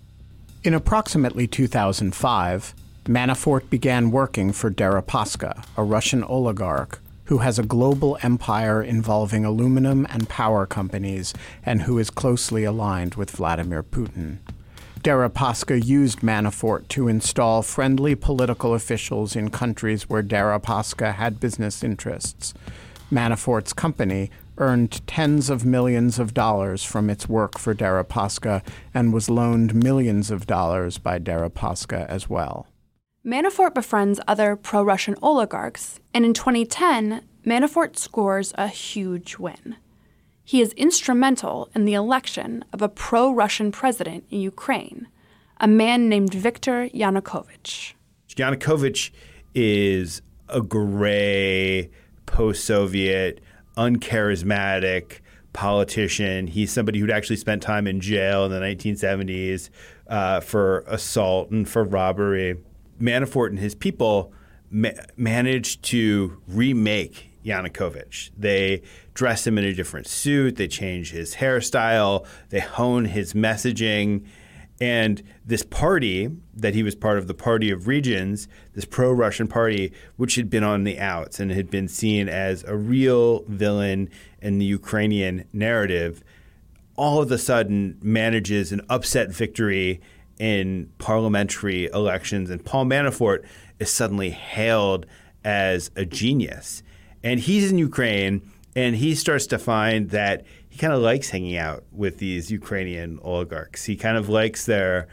Speaker 18: In approximately 2005, Manafort began working for Deripaska, a Russian oligarch who has a global empire involving aluminum and power companies and who is closely aligned with Vladimir Putin. Deripaska used Manafort to install friendly political officials in countries where Deripaska had business interests. Manafort's company earned tens of millions of dollars from its work for Deripaska and was loaned millions of dollars by Deripaska as well.
Speaker 3: Manafort befriends other pro-Russian oligarchs, and in 2010, Manafort scores a huge win. He is instrumental in the election of a pro-Russian president in Ukraine, a man named Viktor Yanukovych.
Speaker 5: Yanukovych is a gray, post-Soviet, uncharismatic politician. He's somebody who'd actually spent time in jail in the 1970s for assault and for robbery. Manafort and his people managed to remake Yanukovych. They dress him in a different suit. They change his hairstyle. They hone his messaging. And this party that he was part of, the Party of Regions, this pro-Russian party, which had been on the outs and had been seen as a real villain in the Ukrainian narrative, all of a sudden manages an upset victory in parliamentary elections. And Paul Manafort is suddenly hailed as a genius. And he's in Ukraine, and he starts to find that he kind of likes hanging out with these Ukrainian oligarchs. He kind of likes their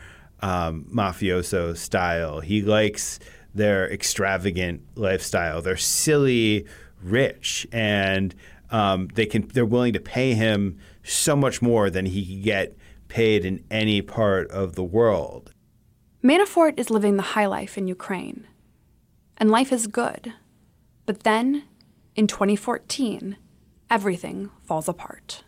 Speaker 5: mafioso style. He likes their extravagant lifestyle. They're silly rich, and they're willing to pay him so much more than he could get paid in any part of the world.
Speaker 3: Manafort is living the high life in Ukraine, and life is good. But then, in 2014, everything falls apart.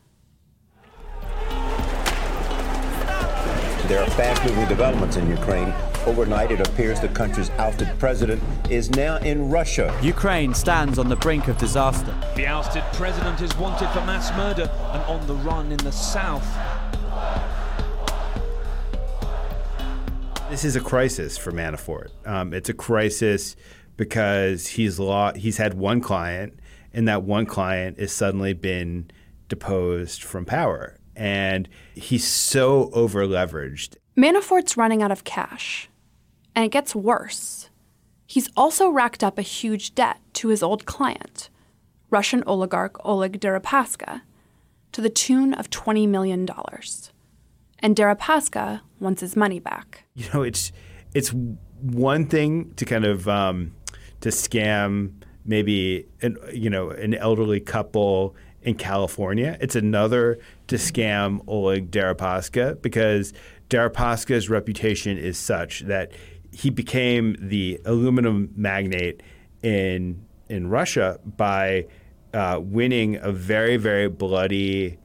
Speaker 24: There are fast-moving developments in Ukraine. Overnight, it appears the country's ousted president is now in Russia.
Speaker 6: Ukraine stands on the brink of disaster.
Speaker 7: The ousted president is wanted for mass murder and on the run in the south.
Speaker 5: This is a crisis for Manafort. It's a crisis because he's had one client, and that one client has suddenly been deposed from power. And he's so over-leveraged.
Speaker 3: Manafort's running out of cash. And it gets worse. He's also racked up a huge debt to his old client, Russian oligarch Oleg Deripaska, to the tune of $20 million. And Deripaska wants his money back.
Speaker 5: You know, it's one thing to kind of to scam maybe an elderly couple in California. It's another to scam Oleg Deripaska, because Deripaska's reputation is such that he became the aluminum magnate in Russia by winning a very, very bloody,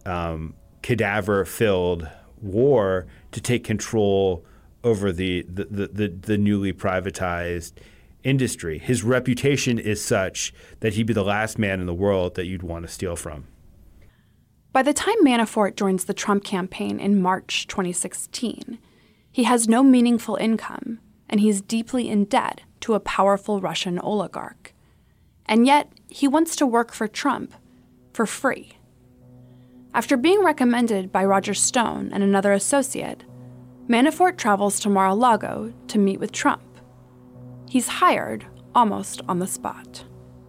Speaker 5: cadaver-filled war to take control over the newly privatized industry. His reputation is such that he'd be the last man in the world that you'd want to steal from.
Speaker 3: By the time Manafort joins the Trump campaign in March 2016, he has no meaningful income, and he's deeply in debt to a powerful Russian oligarch. And yet, he wants to work for Trump for free. After being recommended by Roger Stone and another associate, Manafort travels to Mar-a-Lago to meet with Trump. He's hired almost on the spot.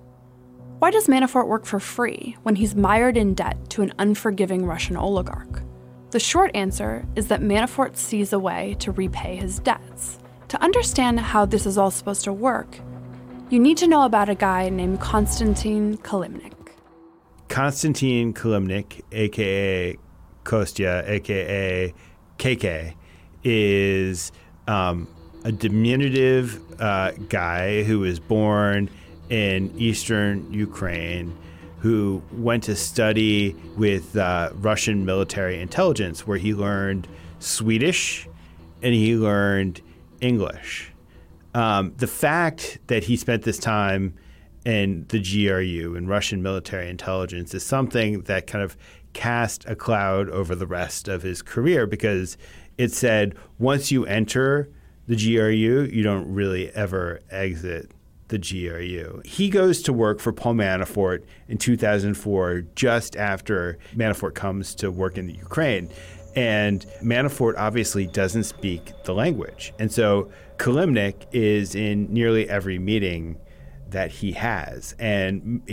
Speaker 3: Why does Manafort work for free when he's mired in debt to an unforgiving Russian oligarch? The short answer is that Manafort sees a way to repay his debts. To understand how this is all supposed to work, you need to know about a guy named Konstantin Kilimnik.
Speaker 5: Konstantin Kilimnik, a.k.a. Kostya, a.k.a. KK, is a diminutive guy who was born in eastern Ukraine, who went to study with Russian military intelligence, where he learned Swedish and he learned English. The fact that he spent this time in the GRU, in Russian military intelligence, is something that kind of cast a cloud over the rest of his career, because it said once you enter the GRU, you don't really ever exit the GRU. He goes to work for Paul Manafort in 2004, just after Manafort comes to work in the Ukraine. And Manafort obviously doesn't speak the language. And so Kilimnik is in nearly every meeting that he has. And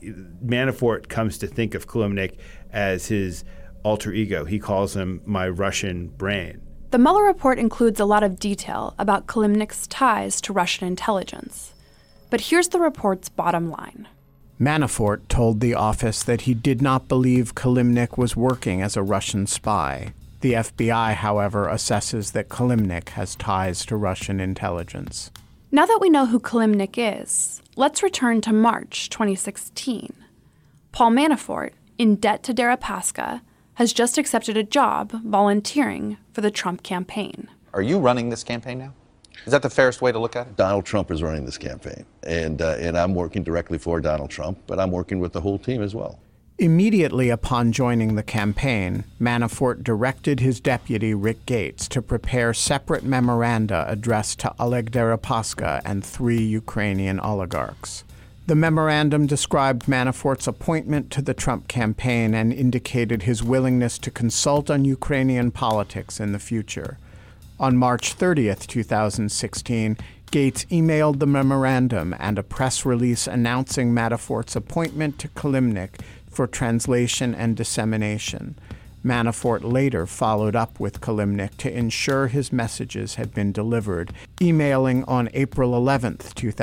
Speaker 5: Manafort comes to think of Kilimnik as his alter ego. He calls him my Russian brain.
Speaker 3: The Mueller report includes a lot of detail about Kilimnik's ties to Russian intelligence. But here's the report's bottom line.
Speaker 18: Manafort told the office that he did not believe Kilimnik was working as a Russian spy. The FBI, however, assesses that Kilimnik has ties to Russian intelligence.
Speaker 3: Now that we know who Kilimnik is, let's return to March 2016. Paul Manafort, in debt to Deripaska, has just accepted a job volunteering for the Trump campaign.
Speaker 8: Are you running this campaign now? Is that the fairest way to look at it?
Speaker 11: Donald Trump is running this campaign, and I'm working directly for Donald Trump, but I'm working with the whole team as well.
Speaker 18: Immediately upon joining the campaign, Manafort directed his deputy, Rick Gates, to prepare separate memoranda addressed to Oleg Deripaska and 3 Ukrainian oligarchs. The memorandum described Manafort's appointment to the Trump campaign and indicated his willingness to consult on Ukrainian politics in the future. On March 30th, 2016, Gates emailed the memorandum and a press release announcing Manafort's appointment to Kilimnik for translation and dissemination. Manafort later followed up with Kilimnik to ensure his messages had been delivered, emailing on April 11,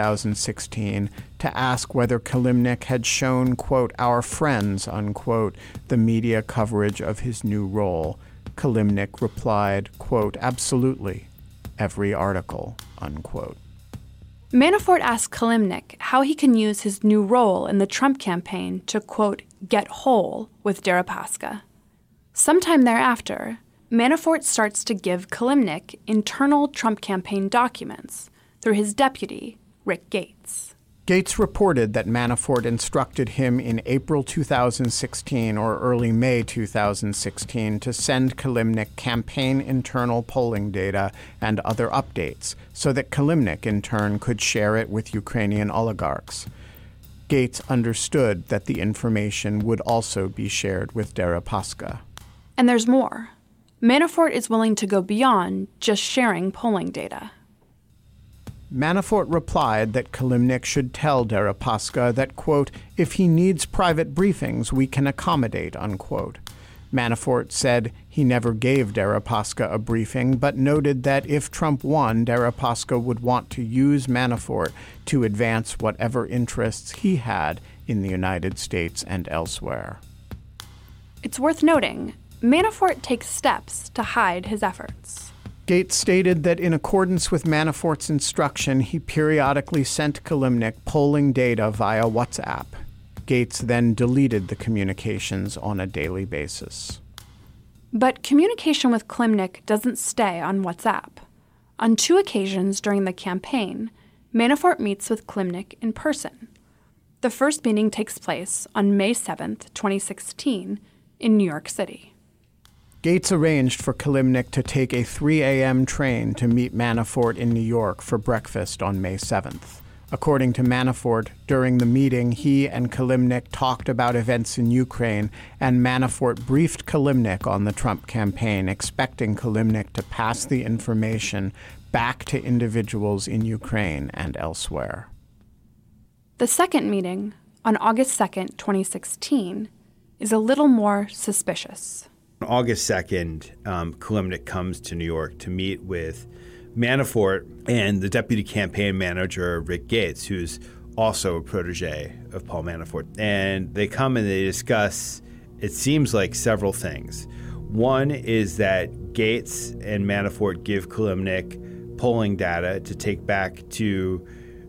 Speaker 18: 2016, to ask whether Kilimnik had shown, quote, our friends, unquote, the media coverage of his new role. Kilimnik replied, quote, absolutely, every article, unquote.
Speaker 3: Manafort asked Kilimnik how he can use his new role in the Trump campaign to, quote, get whole with Deripaska. Sometime thereafter, Manafort starts to give Kilimnik internal Trump campaign documents through his deputy, Rick Gates.
Speaker 18: Gates reported that Manafort instructed him in April 2016 or early May 2016 to send Kilimnik campaign internal polling data and other updates so that Kilimnik in turn could share it with Ukrainian oligarchs. Gates understood that the information would also be shared with Deripaska.
Speaker 3: And there's more. Manafort is willing to go beyond just sharing polling data.
Speaker 18: Manafort replied that Kilimnik should tell Deripaska that, quote, if he needs private briefings, we can accommodate, unquote. Manafort said he never gave Deripaska a briefing, but noted that if Trump won, Deripaska would want to use Manafort to advance whatever interests he had in the United States and elsewhere.
Speaker 3: It's worth noting, Manafort takes steps to hide his efforts.
Speaker 18: Gates stated that in accordance with Manafort's instruction, he periodically sent Kilimnik polling data via WhatsApp. Gates then deleted the communications on a daily basis.
Speaker 3: But communication with Kilimnik doesn't stay on WhatsApp. On 2 occasions during the campaign, Manafort meets with Kilimnik in person. The first meeting takes place on May 7, 2016, in New York City.
Speaker 18: Gates arranged for Kilimnik to take a 3 a.m. train to meet Manafort in New York for breakfast on May 7th. According to Manafort, during the meeting, he and Kilimnik talked about events in Ukraine, and Manafort briefed Kilimnik on the Trump campaign, expecting Kilimnik to pass the information back to individuals in Ukraine and elsewhere.
Speaker 3: The second meeting, on August 2, 2016, is a little more suspicious.
Speaker 5: On August 2nd, Kilimnik comes to New York to meet with Manafort and the deputy campaign manager, Rick Gates, who's also a protege of Paul Manafort. And they come and they discuss, it seems like, several things. One is that Gates and Manafort give Kilimnik polling data to take back to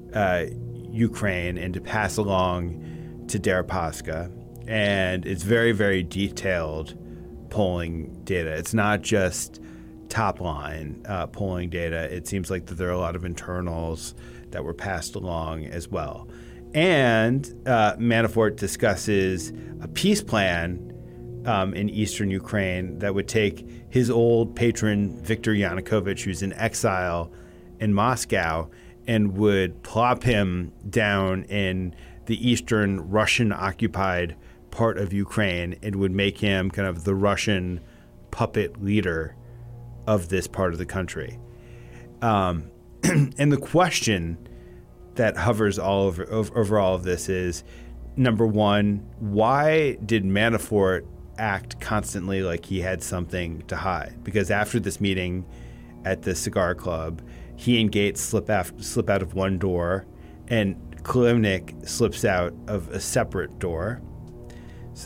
Speaker 5: Ukraine and to pass along to Deripaska. And it's very, very detailed polling data. It's not just top-line polling data. It seems like that there are a lot of internals that were passed along as well. And Manafort discusses a peace plan in eastern Ukraine that would take his old patron, Viktor Yanukovych, who's in exile in Moscow, and would plop him down in the eastern Russian-occupied part of Ukraine and would make him kind of the Russian puppet leader of this part of the country. And the question that hovers all over all of this is, number one, why did Manafort act constantly like he had something to hide? Because after this meeting at the cigar club, he and Gates slip out of one door, and Kilimnik slips out of a separate door. So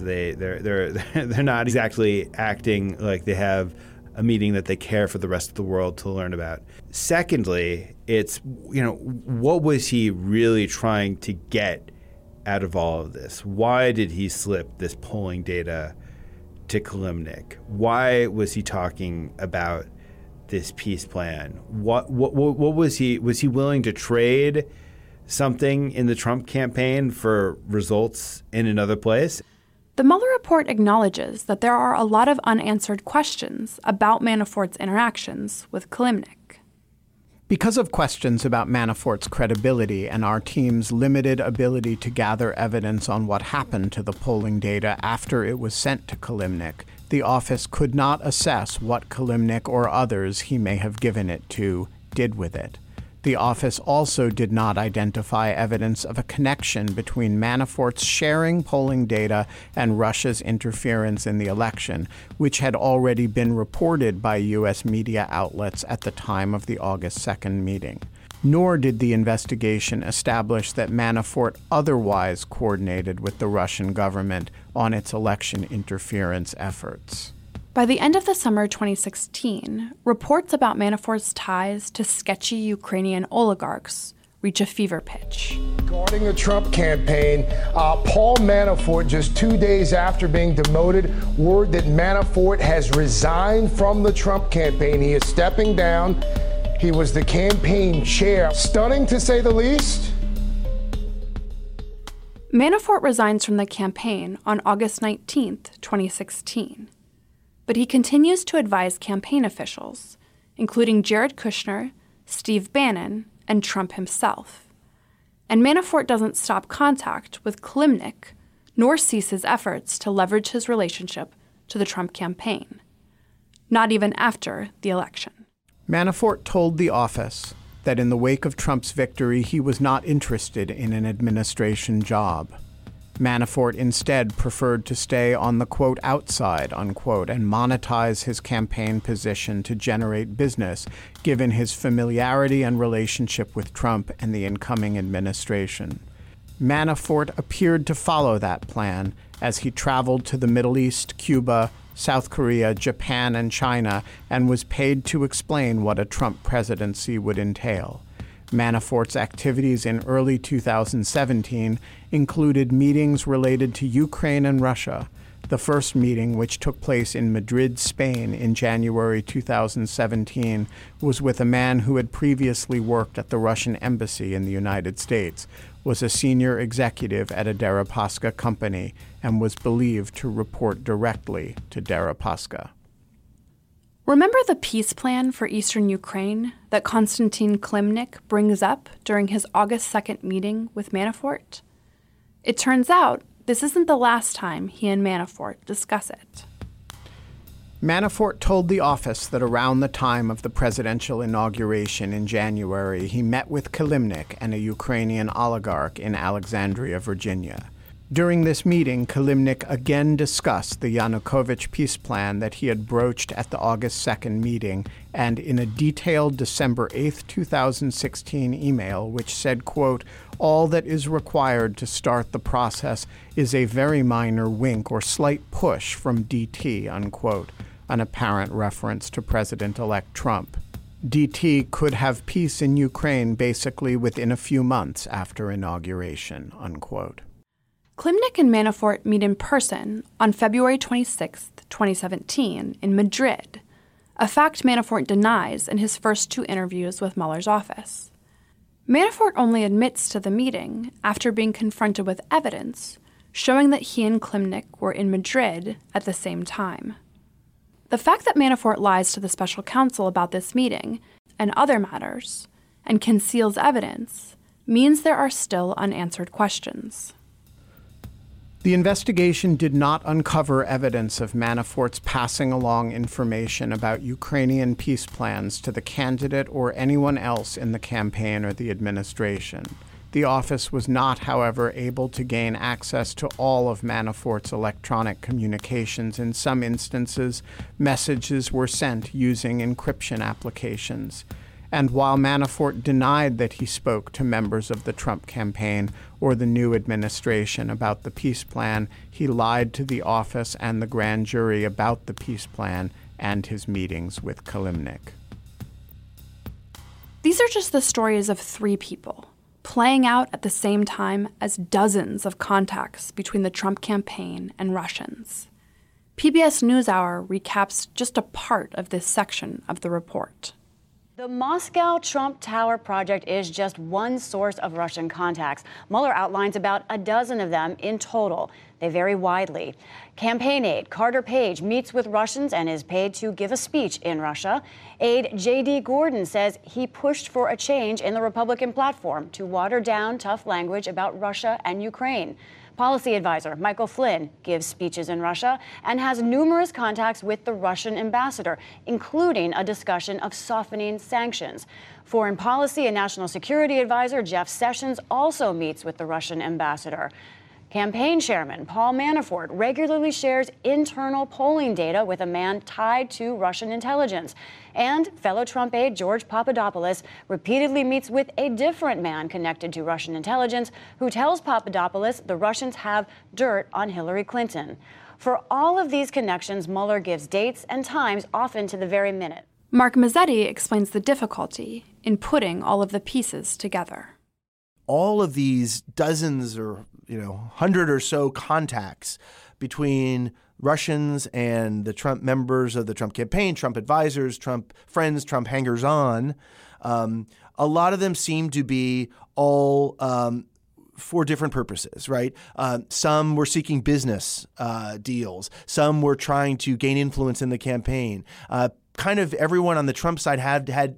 Speaker 5: they're not exactly acting like they have a meeting that they care for the rest of the world to learn about. Secondly, it's, what was he really trying to get out of all of this? Why did he slip this polling data to Kilimnik? Why was he talking about this peace plan? What was he willing to trade something in the Trump campaign for results in another place?
Speaker 3: The Mueller report acknowledges that there are a lot of unanswered questions about Manafort's interactions with Kilimnik.
Speaker 18: Because of questions about Manafort's credibility and our team's limited ability to gather evidence on what happened to the polling data after it was sent to Kilimnik, the office could not assess what Kilimnik or others he may have given it to did with it. The office also did not identify evidence of a connection between Manafort's sharing polling data and Russia's interference in the election, which had already been reported by U.S. media outlets at the time of the August 2nd meeting. Nor did the investigation establish that Manafort otherwise coordinated with the Russian government on its election interference efforts.
Speaker 3: By the end of the summer 2016, reports about Manafort's ties to sketchy Ukrainian oligarchs reach a fever pitch.
Speaker 1: Regarding the Trump campaign, Paul Manafort, just 2 days after being demoted, word that Manafort has resigned from the Trump campaign. He is stepping down. He was the campaign chair. Stunning, to say the least.
Speaker 3: Manafort resigns from the campaign on August 19, 2016. But he continues to advise campaign officials, including Jared Kushner, Steve Bannon, and Trump himself. And Manafort doesn't stop contact with Kilimnik, nor cease his efforts to leverage his relationship to the Trump campaign. Not even after the election.
Speaker 18: Manafort told the office that in the wake of Trump's victory, he was not interested in an administration job. Manafort instead preferred to stay on the, quote, outside, unquote, and monetize his campaign position to generate business, given his familiarity and relationship with Trump and the incoming administration. Manafort appeared to follow that plan as he traveled to the Middle East, Cuba, South Korea, Japan, and China, and was paid to explain what a Trump presidency would entail. Manafort's activities in early 2017 included meetings related to Ukraine and Russia. The first meeting, which took place in Madrid, Spain in January 2017, was with a man who had previously worked at the Russian embassy in the United States, was a senior executive at a Deripaska company, and was believed to report directly to Deripaska.
Speaker 3: Remember the peace plan for eastern Ukraine that Konstantin Kilimnik brings up during his August 2nd meeting with Manafort? It turns out this isn't the last time he and Manafort discuss it.
Speaker 18: Manafort told the office that around the time of the presidential inauguration in January, he met with Kilimnik and a Ukrainian oligarch in Alexandria, Virginia. During this meeting, Kilimnik again discussed the Yanukovych peace plan that he had broached at the August 2nd meeting, and in a detailed December 8, 2016 email, which said, quote, "All that is required to start the process is a very minor wink or slight push from DT," unquote, an apparent reference to President-elect Trump. DT could have peace in Ukraine basically within a few months after inauguration, unquote.
Speaker 3: Kilimnik and Manafort meet in person on February 26, 2017, in Madrid, a fact Manafort denies in his first two interviews with Mueller's office. Manafort only admits to the meeting after being confronted with evidence showing that he and Kilimnik were in Madrid at the same time. The fact that Manafort lies to the special counsel about this meeting and other matters and conceals evidence means there are still unanswered questions.
Speaker 18: The investigation did not uncover evidence of Manafort's passing along information about Ukrainian peace plans to the candidate or anyone else in the campaign or the administration. The office was not, however, able to gain access to all of Manafort's electronic communications. In some instances, messages were sent using encryption applications. And while Manafort denied that he spoke to members of the Trump campaign or the new administration about the peace plan, he lied to the office and the grand jury about the peace plan and his meetings with Kilimnik.
Speaker 3: These are just the stories of three people, playing out at the same time as dozens of contacts between the Trump campaign and Russians. PBS NewsHour recaps just a part of this section of the report.
Speaker 13: The Moscow Trump Tower project is just one source of Russian contacts. Mueller outlines about a dozen of them in total. They vary widely. Campaign aide Carter Page meets with Russians and is paid to give a speech in Russia. Aide J.D. Gordon says he pushed for a change in the Republican platform to water down tough language about Russia and Ukraine. Policy advisor Michael Flynn gives speeches in Russia and has numerous contacts with the Russian ambassador, including a discussion of softening sanctions. Foreign policy and national security advisor Jeff Sessions also meets with the Russian ambassador. Campaign chairman Paul Manafort regularly shares internal polling data with a man tied to Russian intelligence. And fellow Trump aide George Papadopoulos repeatedly meets with a different man connected to Russian intelligence who tells Papadopoulos the Russians have dirt on Hillary Clinton. For all of these connections, Mueller gives dates and times, often to the very minute.
Speaker 3: Mark Mazzetti explains the difficulty in putting all of the pieces together.
Speaker 16: All of these dozens or 100 or so contacts between Russians and the Trump members of the Trump campaign, Trump advisors, Trump friends, Trump hangers-on, a lot of them seem to be all for different purposes, right? Some were seeking business deals. Some were trying to gain influence in the campaign. Kind of everyone on the Trump side had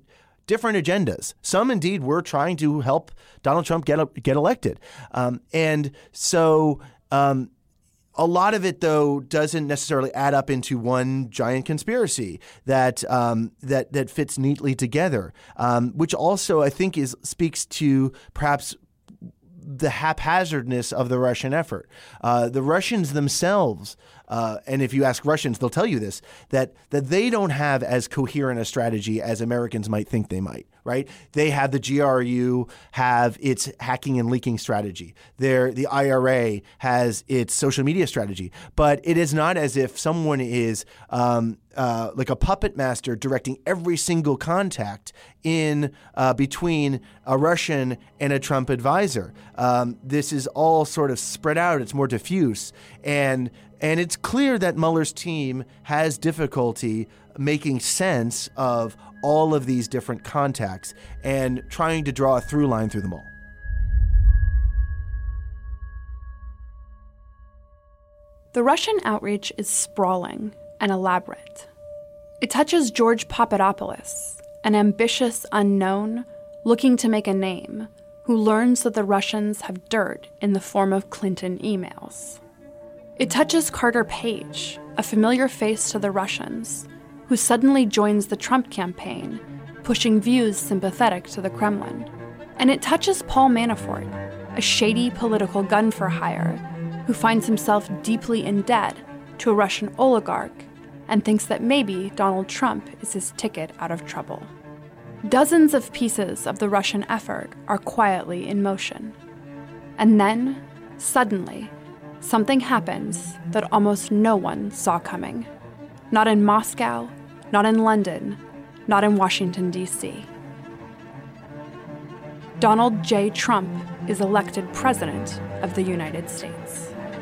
Speaker 16: different agendas. Some indeed were trying to help Donald Trump get elected. And so a lot of it, though, doesn't necessarily add up into one giant conspiracy that fits neatly together, which also I think speaks to perhaps the haphazardness of the Russian effort. The Russians themselves, and if you ask Russians, they'll tell you this, that they don't have as coherent a strategy as Americans might think they might, right? They have the GRU have its hacking and leaking strategy. The IRA has its social media strategy. But it is not as if someone is like a puppet master directing every single contact in between a Russian and a Trump advisor. This is all sort of spread out. It's more diffuse. And it's clear that Mueller's team has difficulty making sense of all of these different contacts and trying to draw a through line through them all.
Speaker 3: The Russian outreach is sprawling and elaborate. It touches George Papadopoulos, an ambitious unknown looking to make a name, who learns that the Russians have dirt in the form of Clinton emails. It touches Carter Page, a familiar face to the Russians, who suddenly joins the Trump campaign, pushing views sympathetic to the Kremlin. And it touches Paul Manafort, a shady political gun for hire, who finds himself deeply in debt to a Russian oligarch and thinks that maybe Donald Trump is his ticket out of trouble. Dozens of pieces of the Russian effort are quietly in motion. And then, suddenly, something happens that almost no one saw coming. Not in Moscow, not in London, not in Washington, D.C. Donald J. Trump is elected President of the United States.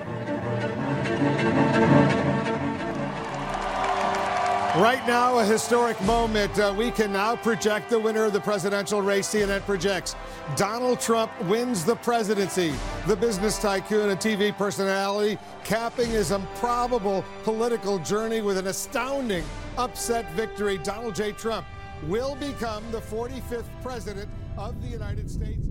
Speaker 12: Right now, a historic moment. We can now project the winner of the presidential race. CNN projects Donald Trump wins the presidency. The business tycoon and TV personality capping his improbable political journey with an astounding upset victory. Donald J. Trump will become the 45th president of the United States.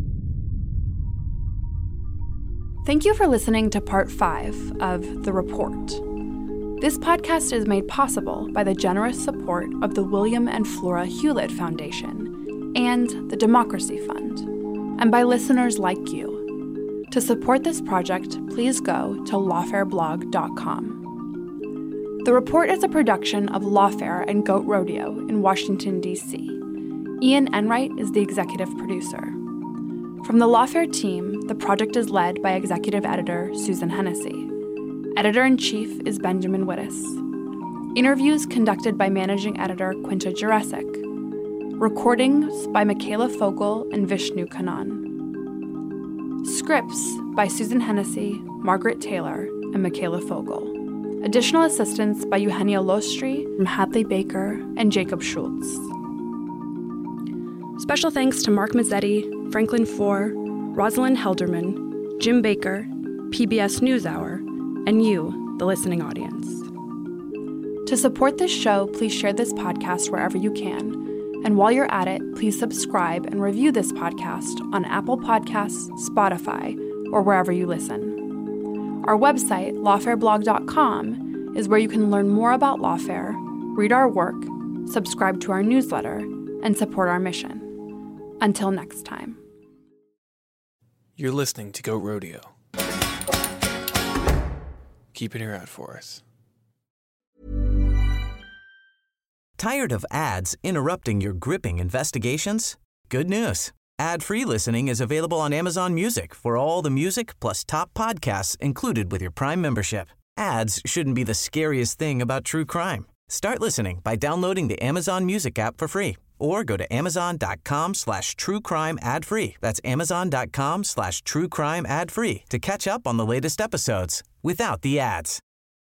Speaker 3: Thank you for listening to Part 5 of The Report. This podcast is made possible by the generous support of the William and Flora Hewlett Foundation and the Democracy Fund, and by listeners like you. To support this project, please go to lawfareblog.com. The Report is a production of Lawfare and Goat Rodeo in Washington, D.C. Ian Enright is the executive producer. From the Lawfare team, the project is led by executive editor Susan Hennessy. Editor-in-chief is Benjamin Wittes. Interviews conducted by managing editor Quinta Jurecic. Recordings by Michaela Fogel and Vishnu Kannan. Scripts by Susan Hennessy, Margaret Taylor, and Michaela Fogel. Additional assistance by Eugenia Lostri, Hadley Baker, and Jacob Schultz. Special thanks to Mark Mazzetti, Franklin Foer, Rosalind Helderman, Jim Baker, PBS NewsHour, and you, the listening audience. To support this show, please share this podcast wherever you can. And while you're at it, please subscribe and review this podcast on Apple Podcasts, Spotify, or wherever you listen. Our website, lawfareblog.com, is where you can learn more about Lawfare, read our work, subscribe to our newsletter, and support our mission. Until next time.
Speaker 14: You're listening to Goat Rodeo. Keep an ear out for us.
Speaker 15: Tired of ads interrupting your gripping investigations? Good news. Ad-free listening is available on Amazon Music for all the music plus top podcasts included with your Prime membership. Ads shouldn't be the scariest thing about true crime. Start listening by downloading the Amazon Music app for free or go to amazon.com/truecrime ad-free. That's amazon.com/truecrime ad-free to catch up on the latest episodes without the ads.